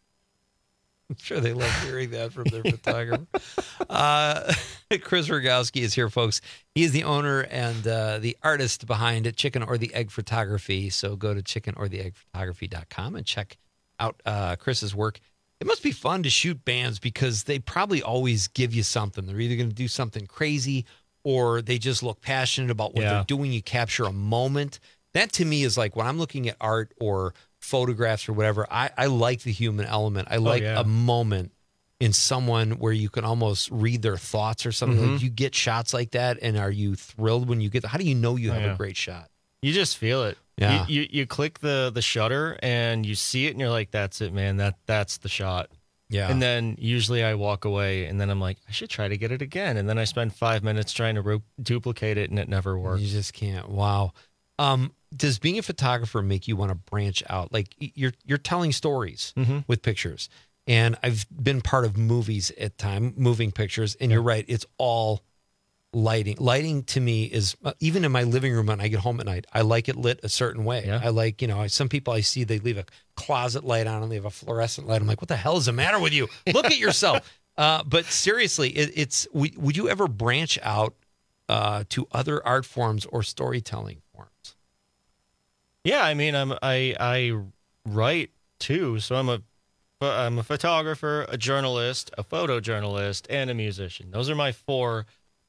I'm sure they love hearing that from their photographer. Uh, Chris Rogowski is here, folks. He is the owner and uh, the artist behind Chicken or the Egg Photography. So go to chicken or the egg photography dot com and check out uh, Chris's work. It must be fun to shoot bands because they probably always give you something. They're either going to do something crazy or they just look passionate about what Yeah. they're doing. You capture a moment. That to me is like when I'm looking at art or photographs or whatever, I, I like the human element. I like yeah. a moment in someone where you can almost read their thoughts or something. Mhm. Like you get shots like that, and are you thrilled when you get? How do you know you Oh, have yeah. a great shot? You just feel it. Yeah. You, you you click the the shutter and you see it and you're like, that's it, man. That that's the shot. Yeah. And then usually I walk away and then I'm like, I should try to get it again. And then I spend five minutes trying to ru- duplicate it and it never works. You just can't. Wow. Um, does being a photographer make you want to branch out? Like y- you're you're telling stories Mhm. with pictures, and I've been part of movies at time, moving pictures, and you're right. It's all lighting. Lighting to me is uh, even in my living room when I get home at night, I like it lit a certain way. Yeah. I like, you know, I- some people I see they leave a closet light on and they have a fluorescent light. I'm like, what the hell is the matter with you? Look at yourself. Uh, but seriously, it, it's would, would you ever branch out uh, to other art forms or storytelling forms? Yeah, I mean, I'm I I write too, so I'm a I'm a photographer, a journalist, a photojournalist, and a musician. Those are my four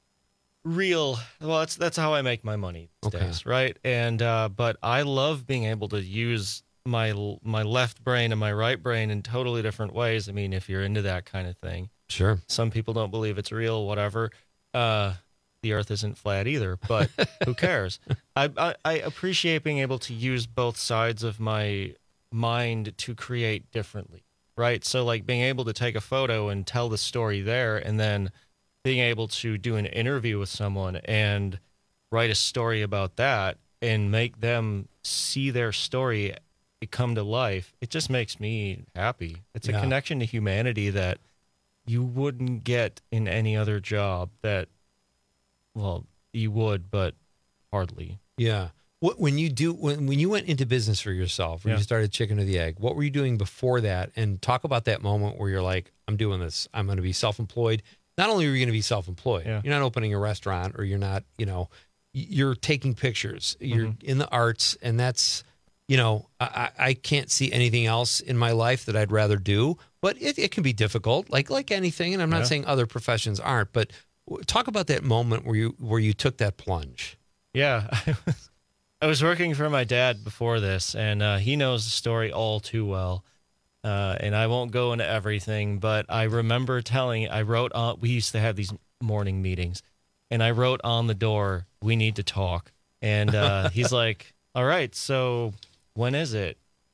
real. Well, that's that's how I make my money these Okay. days, right? And uh, but I love being able to use my my left brain and my right brain in totally different ways. I mean, if you're into that kind of thing, Sure. some people don't believe it's real, whatever. Uh, the earth isn't flat either, but who cares? I, I, I appreciate being able to use both sides of my mind to create differently, right? So like being able to take a photo and tell the story there, and then being able to do an interview with someone and write a story about that and make them see their story come to life. It just makes me happy. It's a Yeah. connection to humanity that you wouldn't get in any other job that, well, you would, but hardly. Yeah. What when you do when when you went into business for yourself, when Yeah. you started Chicken or the Egg, what were you doing before that? And talk about that moment where you're like, I'm doing this. I'm going to be self-employed. Not only are you going to be self-employed, Yeah. you're not opening a restaurant, or you're not, you know, y- you're taking pictures. You're Mm-hmm. in the arts, and that's, you know, I, I I can't see anything else in my life that I'd rather do. But it, it can be difficult, like like anything. And I'm not Yeah. saying other professions aren't, but w- talk about that moment where you where you took that plunge. Yeah, I was, I was working for my dad before this, and uh, he knows the story all too well. Uh, and I won't go into everything, but I remember telling, I wrote on, we used to have these morning meetings, and I wrote on the door, we need to talk. And uh, he's like, all right, so when is it?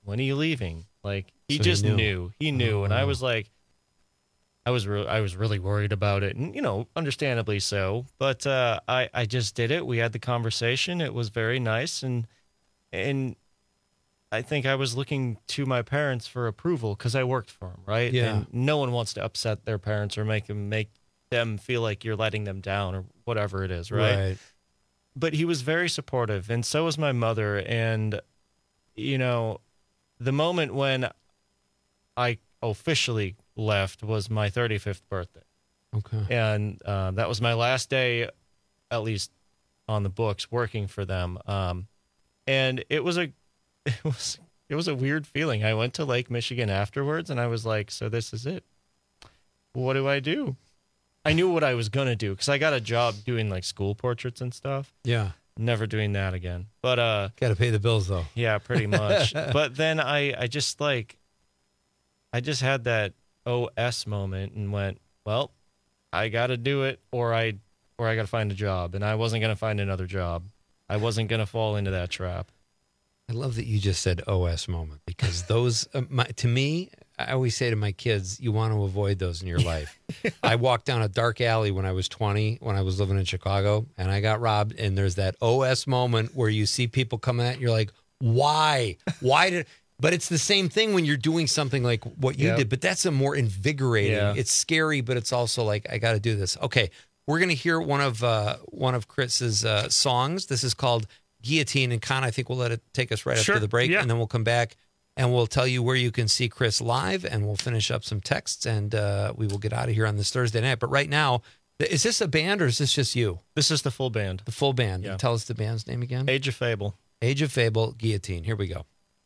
when are you leaving? Like, he So he just knew. knew. He knew. Oh, and I wow. was like, I was re- I was really worried about it, and you know, understandably so. But uh, I I just did it. We had the conversation. It was very nice, and and I think I was looking to my parents for approval because I worked for them, right? Yeah. And no one wants to upset their parents or make them make them feel like you're letting them down or whatever it is, right? Right. But he was very supportive, and so was my mother. And you know, the moment when I officially left was my thirty-fifth birthday. Okay. And uh, that was my last day, at least on the books, working for them. Um, and it was a, it was, it was a weird feeling. I went to Lake Michigan afterwards, and I was like, "So this is it. What do I do?" I knew what I was gonna do because I got a job doing like school portraits and stuff. Yeah. Never doing that again. But uh, got to pay the bills though. Yeah, pretty much. But then I, I just like, I just had that O S moment and went, well, I got to do it, or I, or I got to find a job, and I wasn't gonna find another job. I wasn't gonna fall into that trap. I love that you just said O S moment because those, uh, my, to me, I always say to my kids, you want to avoid those in your life. I walked down a dark alley when I was twenty, when I was living in Chicago, and I got robbed. And there's that O S moment where you see people come at, and you're like, why? Why did? But it's the same thing when you're doing something like what you Yep. did, but that's a more invigorating. Yeah. It's scary, but it's also like, I got to do this. Okay, we're going to hear one of uh, one of Chris's uh, songs. This is called Guillotine. And Con, I think we'll let it take us right Sure, after the break, yeah. and then we'll come back and we'll tell you where you can see Chris live, and we'll finish up some texts, and uh, we will get out of here on this Thursday night. But right now, is this a band or is this just you? This is the full band. The full band. Yeah. And tell us the band's name again. Age of Fable. Age of Fable, Guillotine. Here we go.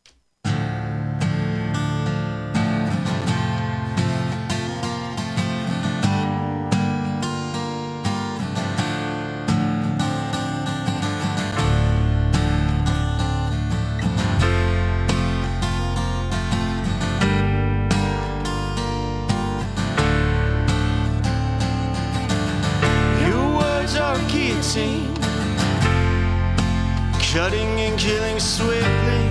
Your words are guillotine, cutting and killing swiftly.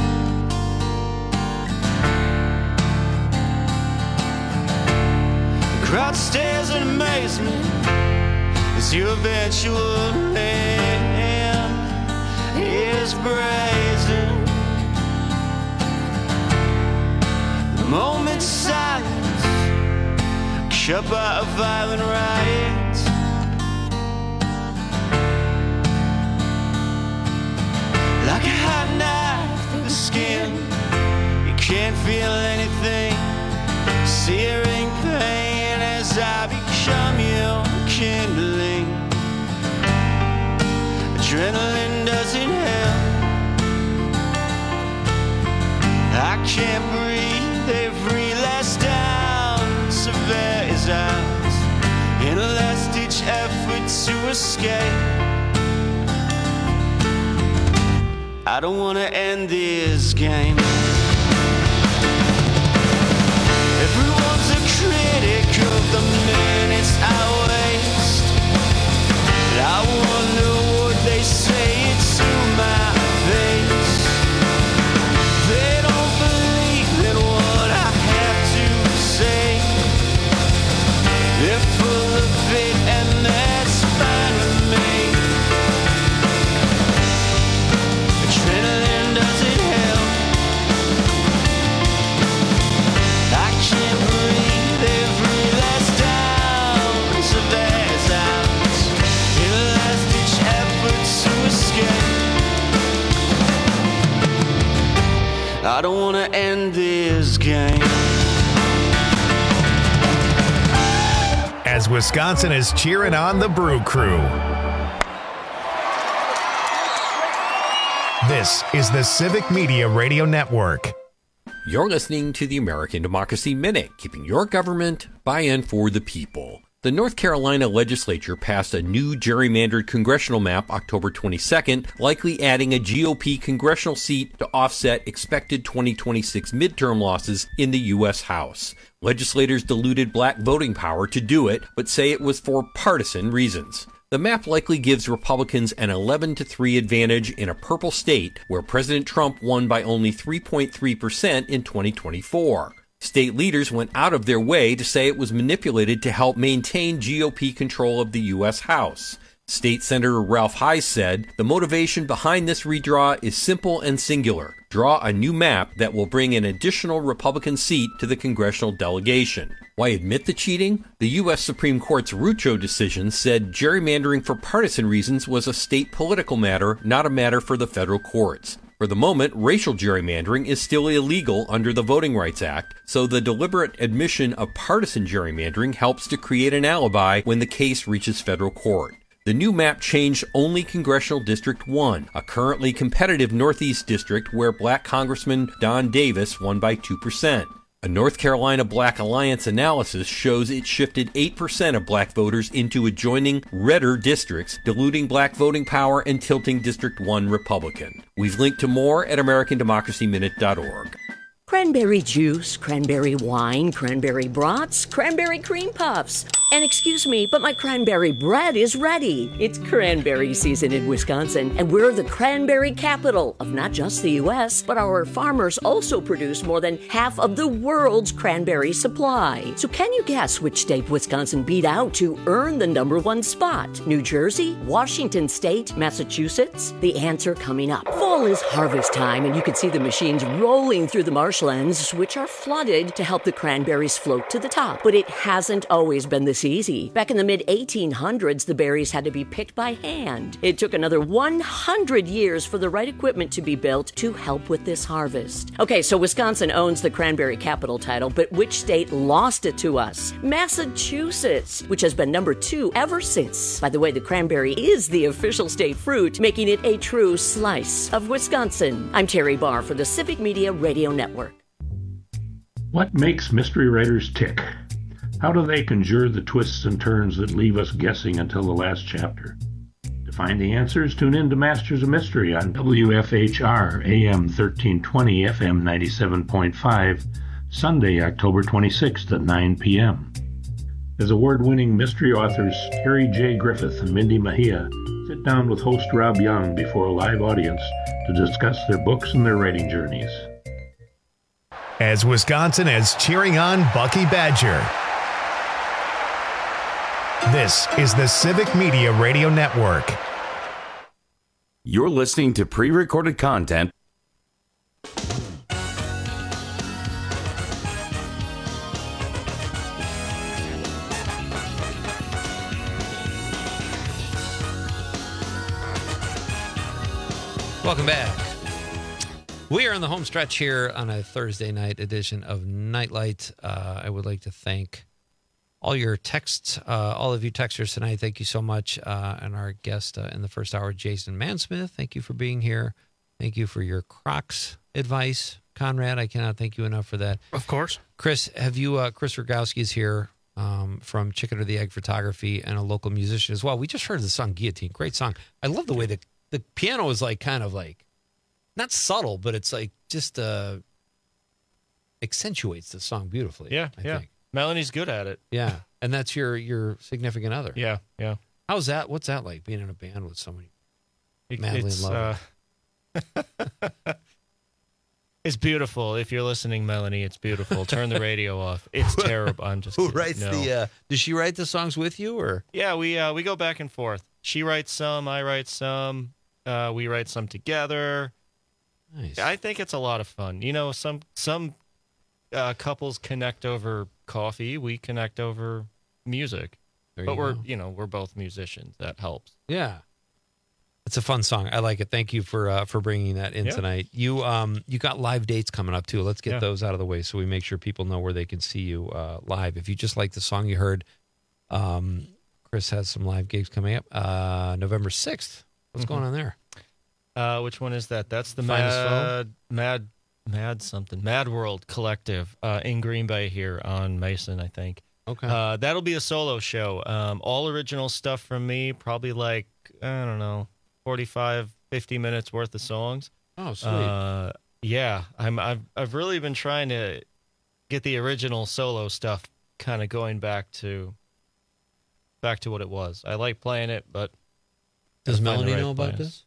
The crowd stares in amazement as your eventual end is brazen. The moment's silence, cut by a violent riot. Like a hot knife through the skin, you can't feel anything. Searing pain as I become your kindling. Adrenaline doesn't help. I can't breathe every last ounce of air is out in a last-ditch effort to escape. I don't want to end this game. Everyone's a critic of the minutes I waste. I wonder what they say to my face. They don't believe in what I have to say. They're full of it, and that's fine with me. Adrenaline doesn't help. I can't breathe every last ounce of air's out in a last-ditch effort to escape. I don't want to end this game. As Wisconsin is cheering on the Brew Crew. This is the Civic Media Radio Network. You're listening to the American Democracy Minute, keeping your government by and for the people. The North Carolina legislature passed a new gerrymandered congressional map October twenty-second, likely adding a G O P congressional seat to offset expected twenty twenty-six midterm losses in the U S House. Legislators diluted black voting power to do it, but say it was for partisan reasons. The map likely gives Republicans an eleven to three advantage in a purple state where President Trump won by only three point three percent in twenty twenty-four. State leaders went out of their way to say it was manipulated to help maintain G O P control of the U S House. State Senator Ralph Heiss said, "The motivation behind this redraw is simple and singular. Draw a new map that will bring an additional Republican seat to the congressional delegation." Why admit the cheating? The U S Supreme Court's Rucho decision said gerrymandering for partisan reasons was a state political matter, not a matter for the federal courts. For the moment, racial gerrymandering is still illegal under the Voting Rights Act, so the deliberate admission of partisan gerrymandering helps to create an alibi when the case reaches federal court. The new map changed only Congressional District one, a currently competitive Northeast district where Black Congressman Don Davis won by two percent. A North Carolina Black Alliance analysis shows it shifted eight percent of black voters into adjoining redder districts, diluting black voting power and tilting District one Republican. We've linked to more at American Democracy Minute dot org. Cranberry juice, cranberry wine, cranberry brats, cranberry cream puffs. And excuse me, but my cranberry bread is ready. It's cranberry season in Wisconsin, and we're the cranberry capital of not just the U S, but our farmers also produce more than half of the world's cranberry supply. So can you guess which state Wisconsin beat out to earn the number one spot? New Jersey, Washington State, Massachusetts? The answer coming up. Fall is harvest time, and you can see the machines rolling through the marshlands, which are flooded to help the cranberries float to the top. But it hasn't always been this easy. Back in the mid eighteen hundreds, the berries had to be picked by hand. It took another one hundred years for the right equipment to be built to help with this harvest. Okay, so Wisconsin owns the cranberry capital title, but which state lost it to us? Massachusetts, which has been number two ever since. By the way, the cranberry is the official state fruit, making it a true slice of Wisconsin. I'm Terry Barr for the Civic Media Radio Network. What makes mystery writers tick? How do they conjure the twists and turns that leave us guessing until the last chapter? To find the answers, tune in to Masters of Mystery on W F H R A M thirteen twenty F M ninety-seven point five, Sunday, October twenty-sixth at nine p.m. As award-winning mystery authors Terry J. Griffith and Mindy Mejia sit down with host Rob Young before a live audience to discuss their books and their writing journeys. As Wisconsin is cheering on Bucky Badger. This is the Civic Media Radio Network. You're listening to pre-recorded content. Welcome back. We are on the home stretch here on a Thursday night edition of Nightlight. Uh, I would like to thank all your texts, uh, all of you texters tonight. Thank you so much. Uh, and our guest uh, in the first hour, Jason Mansmith. Thank you for being here. Thank you for your Crocs advice. Conrad, I cannot thank you enough for that. Of course. Chris, have you, uh, Chris Rogowski is here um, from Chicken or the Egg Photography and a local musician as well. We just heard the song Guillotine. Great song. I love the way the, the piano is like kind of like, not subtle, but it's like just uh, accentuates the song beautifully. Yeah, I yeah. think. Melanie's good at it. Yeah, and that's your your significant other. Yeah, yeah. How's that? What's that like, being in a band with somebody madly It's, in love? uh, it's beautiful. If you're listening, Melanie, it's beautiful. Turn the radio off. It's terrible. I'm just Who kidding. writes No. the? Uh, does she write the songs with you, or? Yeah, we uh, we go back and forth. She writes some, I write some. Uh, we write some together. Nice. I think it's a lot of fun. You know, some some uh, couples connect over coffee. We connect over music. There but you we're go. you know we're both musicians. That helps. Yeah, it's a fun song. I like it. Thank you for uh, for bringing that in Yeah. tonight. You um you got live dates coming up too. Let's get Yeah. those out of the way so we make sure people know where they can see you uh, live. If you just like the song you heard, um, Chris has some live gigs coming up. Uh, November sixth. What's Mhm. going on there? Uh, which one is that? That's the Finest Mad Mad Mad something Mad World Collective uh, in Green Bay here on Mason, I think. Okay. Uh, that'll be a solo show. Um, all original stuff from me. Probably like I don't know, forty-five, fifty minutes worth of songs. Oh, sweet. Uh, yeah, I'm. I've I've really been trying to get the original solo stuff kind of going back to back to what it was. I like playing it, but does gotta find the Melanie right know about plans.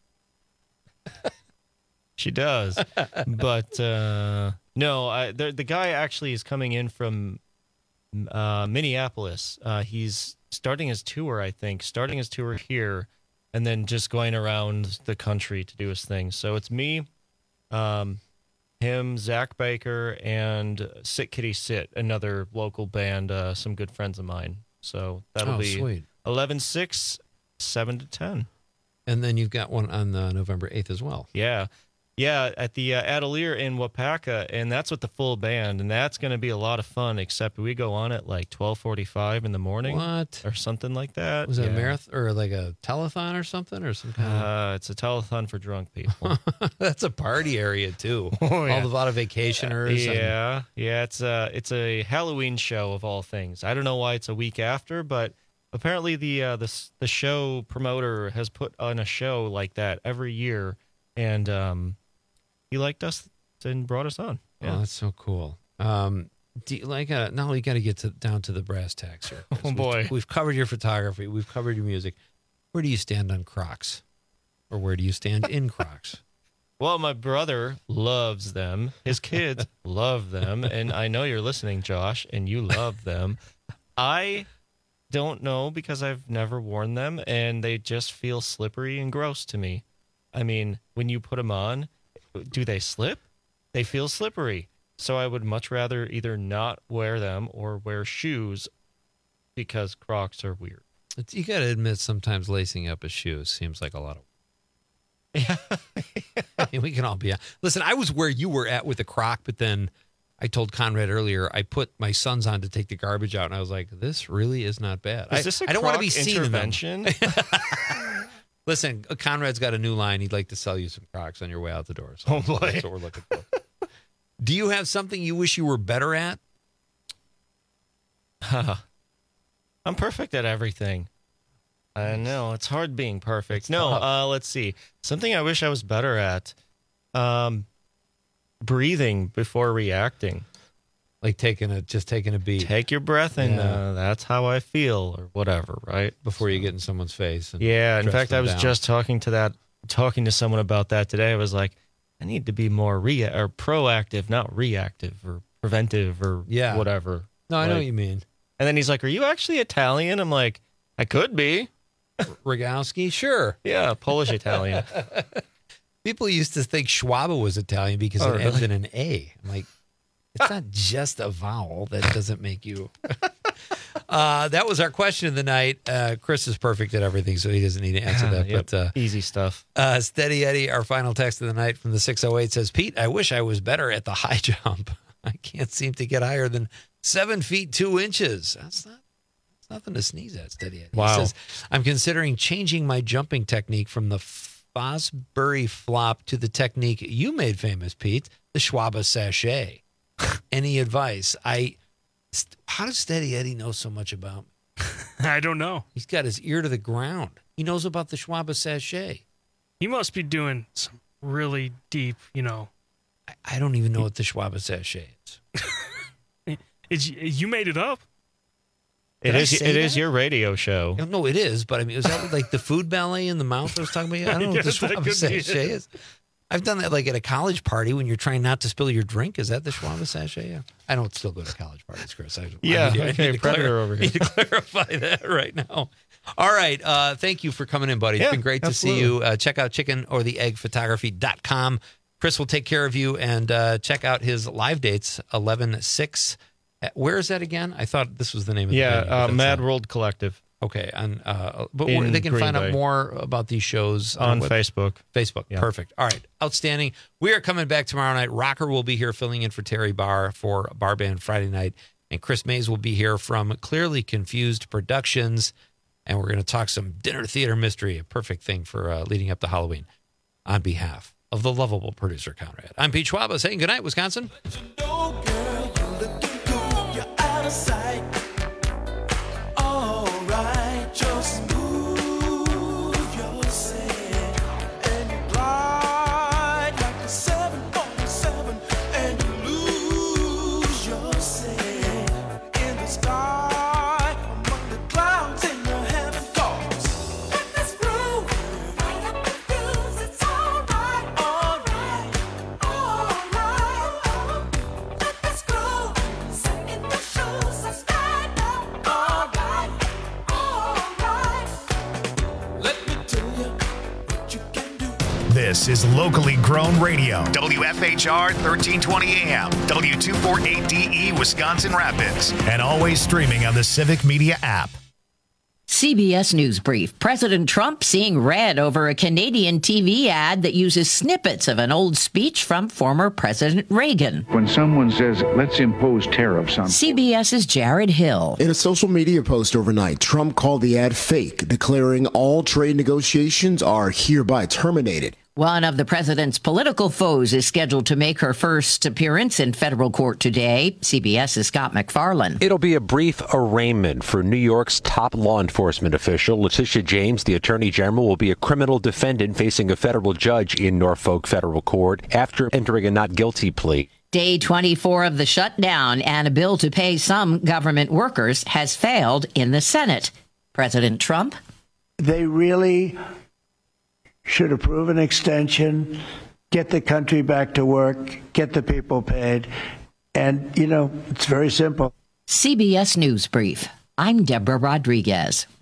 this? She does, but uh, no. I, the the guy actually is coming in from uh, Minneapolis. Uh, he's starting his tour, I think, starting his tour here, and then just going around the country to do his thing. So it's me, um, him, Zach Baker, and Sit Kitty Sit, another local band, uh, some good friends of mine. So that'll Oh, be sweet. eleven six, seven to ten. And then you've got one on uh, November eighth as well. Yeah. Yeah, at the uh, Atelier in Wapaka, and that's with the full band, and that's going to be a lot of fun, except we go on at like twelve forty-five in the morning. What? Or something like that. Was it yeah. a marathon or like a telethon or something or some kind Uh, it's a telethon for drunk people. of... That's a party area, too. Oh, yeah. All the, a lot of vacationers. and- Yeah, yeah, it's a, it's a Halloween show of all things. I don't know why it's a week after, but apparently the, uh, the, the show promoter has put on a show like that every year, and um, he liked us and brought us on. Yeah. Oh, that's so cool. Um, do you, like uh, now you got to get to, down to the brass tacks here. Chris. Oh, boy. We've, we've covered your photography. We've covered your music. Where do you stand on Crocs? Or where do you stand in Crocs? Well, my brother loves them. His kids love them. And I know you're listening, Josh, and you love them. I don't know because I've never worn them, and they just feel slippery and gross to me. I mean, when you put them on, do they slip? They feel slippery. So I would much rather either not wear them or wear shoes because Crocs are weird. It's, you got to admit, sometimes lacing up a shoe seems like a lot of Yeah. I mean, we can all be. Listen, I was where you were at with the Croc, but then I told Conrad earlier, I put my sons on to take the garbage out, and I was like, this really is not bad. Is I, this a I don't want to Croc be seen in them. intervention? Listen, Conrad's got a new line. He'd like to sell you some Crocs on your way out the door. So Oh, boy. That's what we're looking for. Do you have something you wish you were better at? I'm perfect at everything. I know it's hard being perfect. No, uh, let's see. Something I wish I was better at. Um, breathing before reacting. Like taking a just taking a beat. Take your breath and Yeah. uh, that's how I feel or whatever, right? Before you get in someone's face. And Yeah, in dress fact, them I was down. just talking to that, talking to someone about that today. I was like, I need to be more rea- or proactive, not reactive or preventive or Yeah. whatever. No, I know Like- what you mean. And then he's like, "Are you actually Italian?" I'm like, "I could be." Rogowski, sure. Yeah, Polish Italian. People used to think Schwaba was Italian because Oh, it ends really? in an A. I'm like, it's not just a vowel. That doesn't make you. uh, that was our question of the night. Uh, Chris is perfect at everything, so he doesn't need to answer that. Yep, But uh, easy stuff. uh, Steady Eddie, our final text of the night from the six oh eight says, Pete, I wish I was better at the high jump. I can't seem to get higher than seven feet two inches. That's not. Nothing to sneeze at, Steady Eddie. Wow. He says, I'm considering changing my jumping technique from the Fosbury flop to the technique you made famous, Pete, the Schwaba sachet. Any advice? I. st- How does Steady Eddie know so much about me? I don't know. He's got his ear to the ground. He knows about the Schwaba sachet. He must be doing some really deep, you know. I, I don't even know what the Schwaba sachet is. It's, you made it up. It Did I is. say It is that? your radio show. No, it is, but I mean, is that like the food ballet in the mouth I was talking about? I don't know what the Yes, that Schwaba could be sachet it. is. I've done that like at a college party when you're trying not to spill your drink. Is that the Schwaba sachet? Yeah. I don't still go to college parties, Chris. I, Yeah, I need, to- I okay, need to predator clar- over here. need to clarify that right now. All right. Uh, thank you for coming in, buddy. It's Yeah, been great to see absolutely. you. Uh, check out chicken or the egg photography dot com. Chris will take care of you, and uh, check out his live dates, eleven six. Where is that again? I thought this was the name of Yeah, the venue. but uh, that's Mad not- World Collective Okay, and uh, but In where- they can Green find out Bay. more about these shows on our web- Facebook. Facebook, Yeah. perfect. All right, outstanding. We are coming back tomorrow night. Rocker will be here filling in for Terry Barr for Bar Band Friday night, and Chris Mays will be here from Clearly Confused Productions, and we're going to talk some dinner theater mystery, a perfect thing for uh, leading up to Halloween. On behalf of the lovable producer Conrad, I'm Pete Schwaba saying good night, Wisconsin. You're out of sight. All right, just move yourself and you glide like a seven forty-seven and you lose yourself in the sky among the clouds in your head. This is locally grown radio. W F H R thirteen twenty A M, W two forty-eight D E, Wisconsin Rapids, and always streaming on the Civic Media app. C B S News Brief. President Trump seeing red over a Canadian T V ad that uses snippets of an old speech from former President Reagan. When someone says, let's impose tariffs on... CBS's Jared Hill. In a social media post overnight, Trump called the ad fake, declaring all trade negotiations are hereby terminated. One of the president's political foes is scheduled to make her first appearance in federal court today. CBS's Scott McFarland. It'll be a brief arraignment for New York's top law enforcement official. Letitia James, the attorney general, will be a criminal defendant facing a federal judge in Norfolk Federal Court after entering a not guilty plea. Day twenty-four of the shutdown and a bill to pay some government workers has failed in the Senate. President Trump. They really should approve an extension, get the country back to work, get the people paid. And, you know, it's very simple. C B S News Brief. I'm Deborah Rodriguez.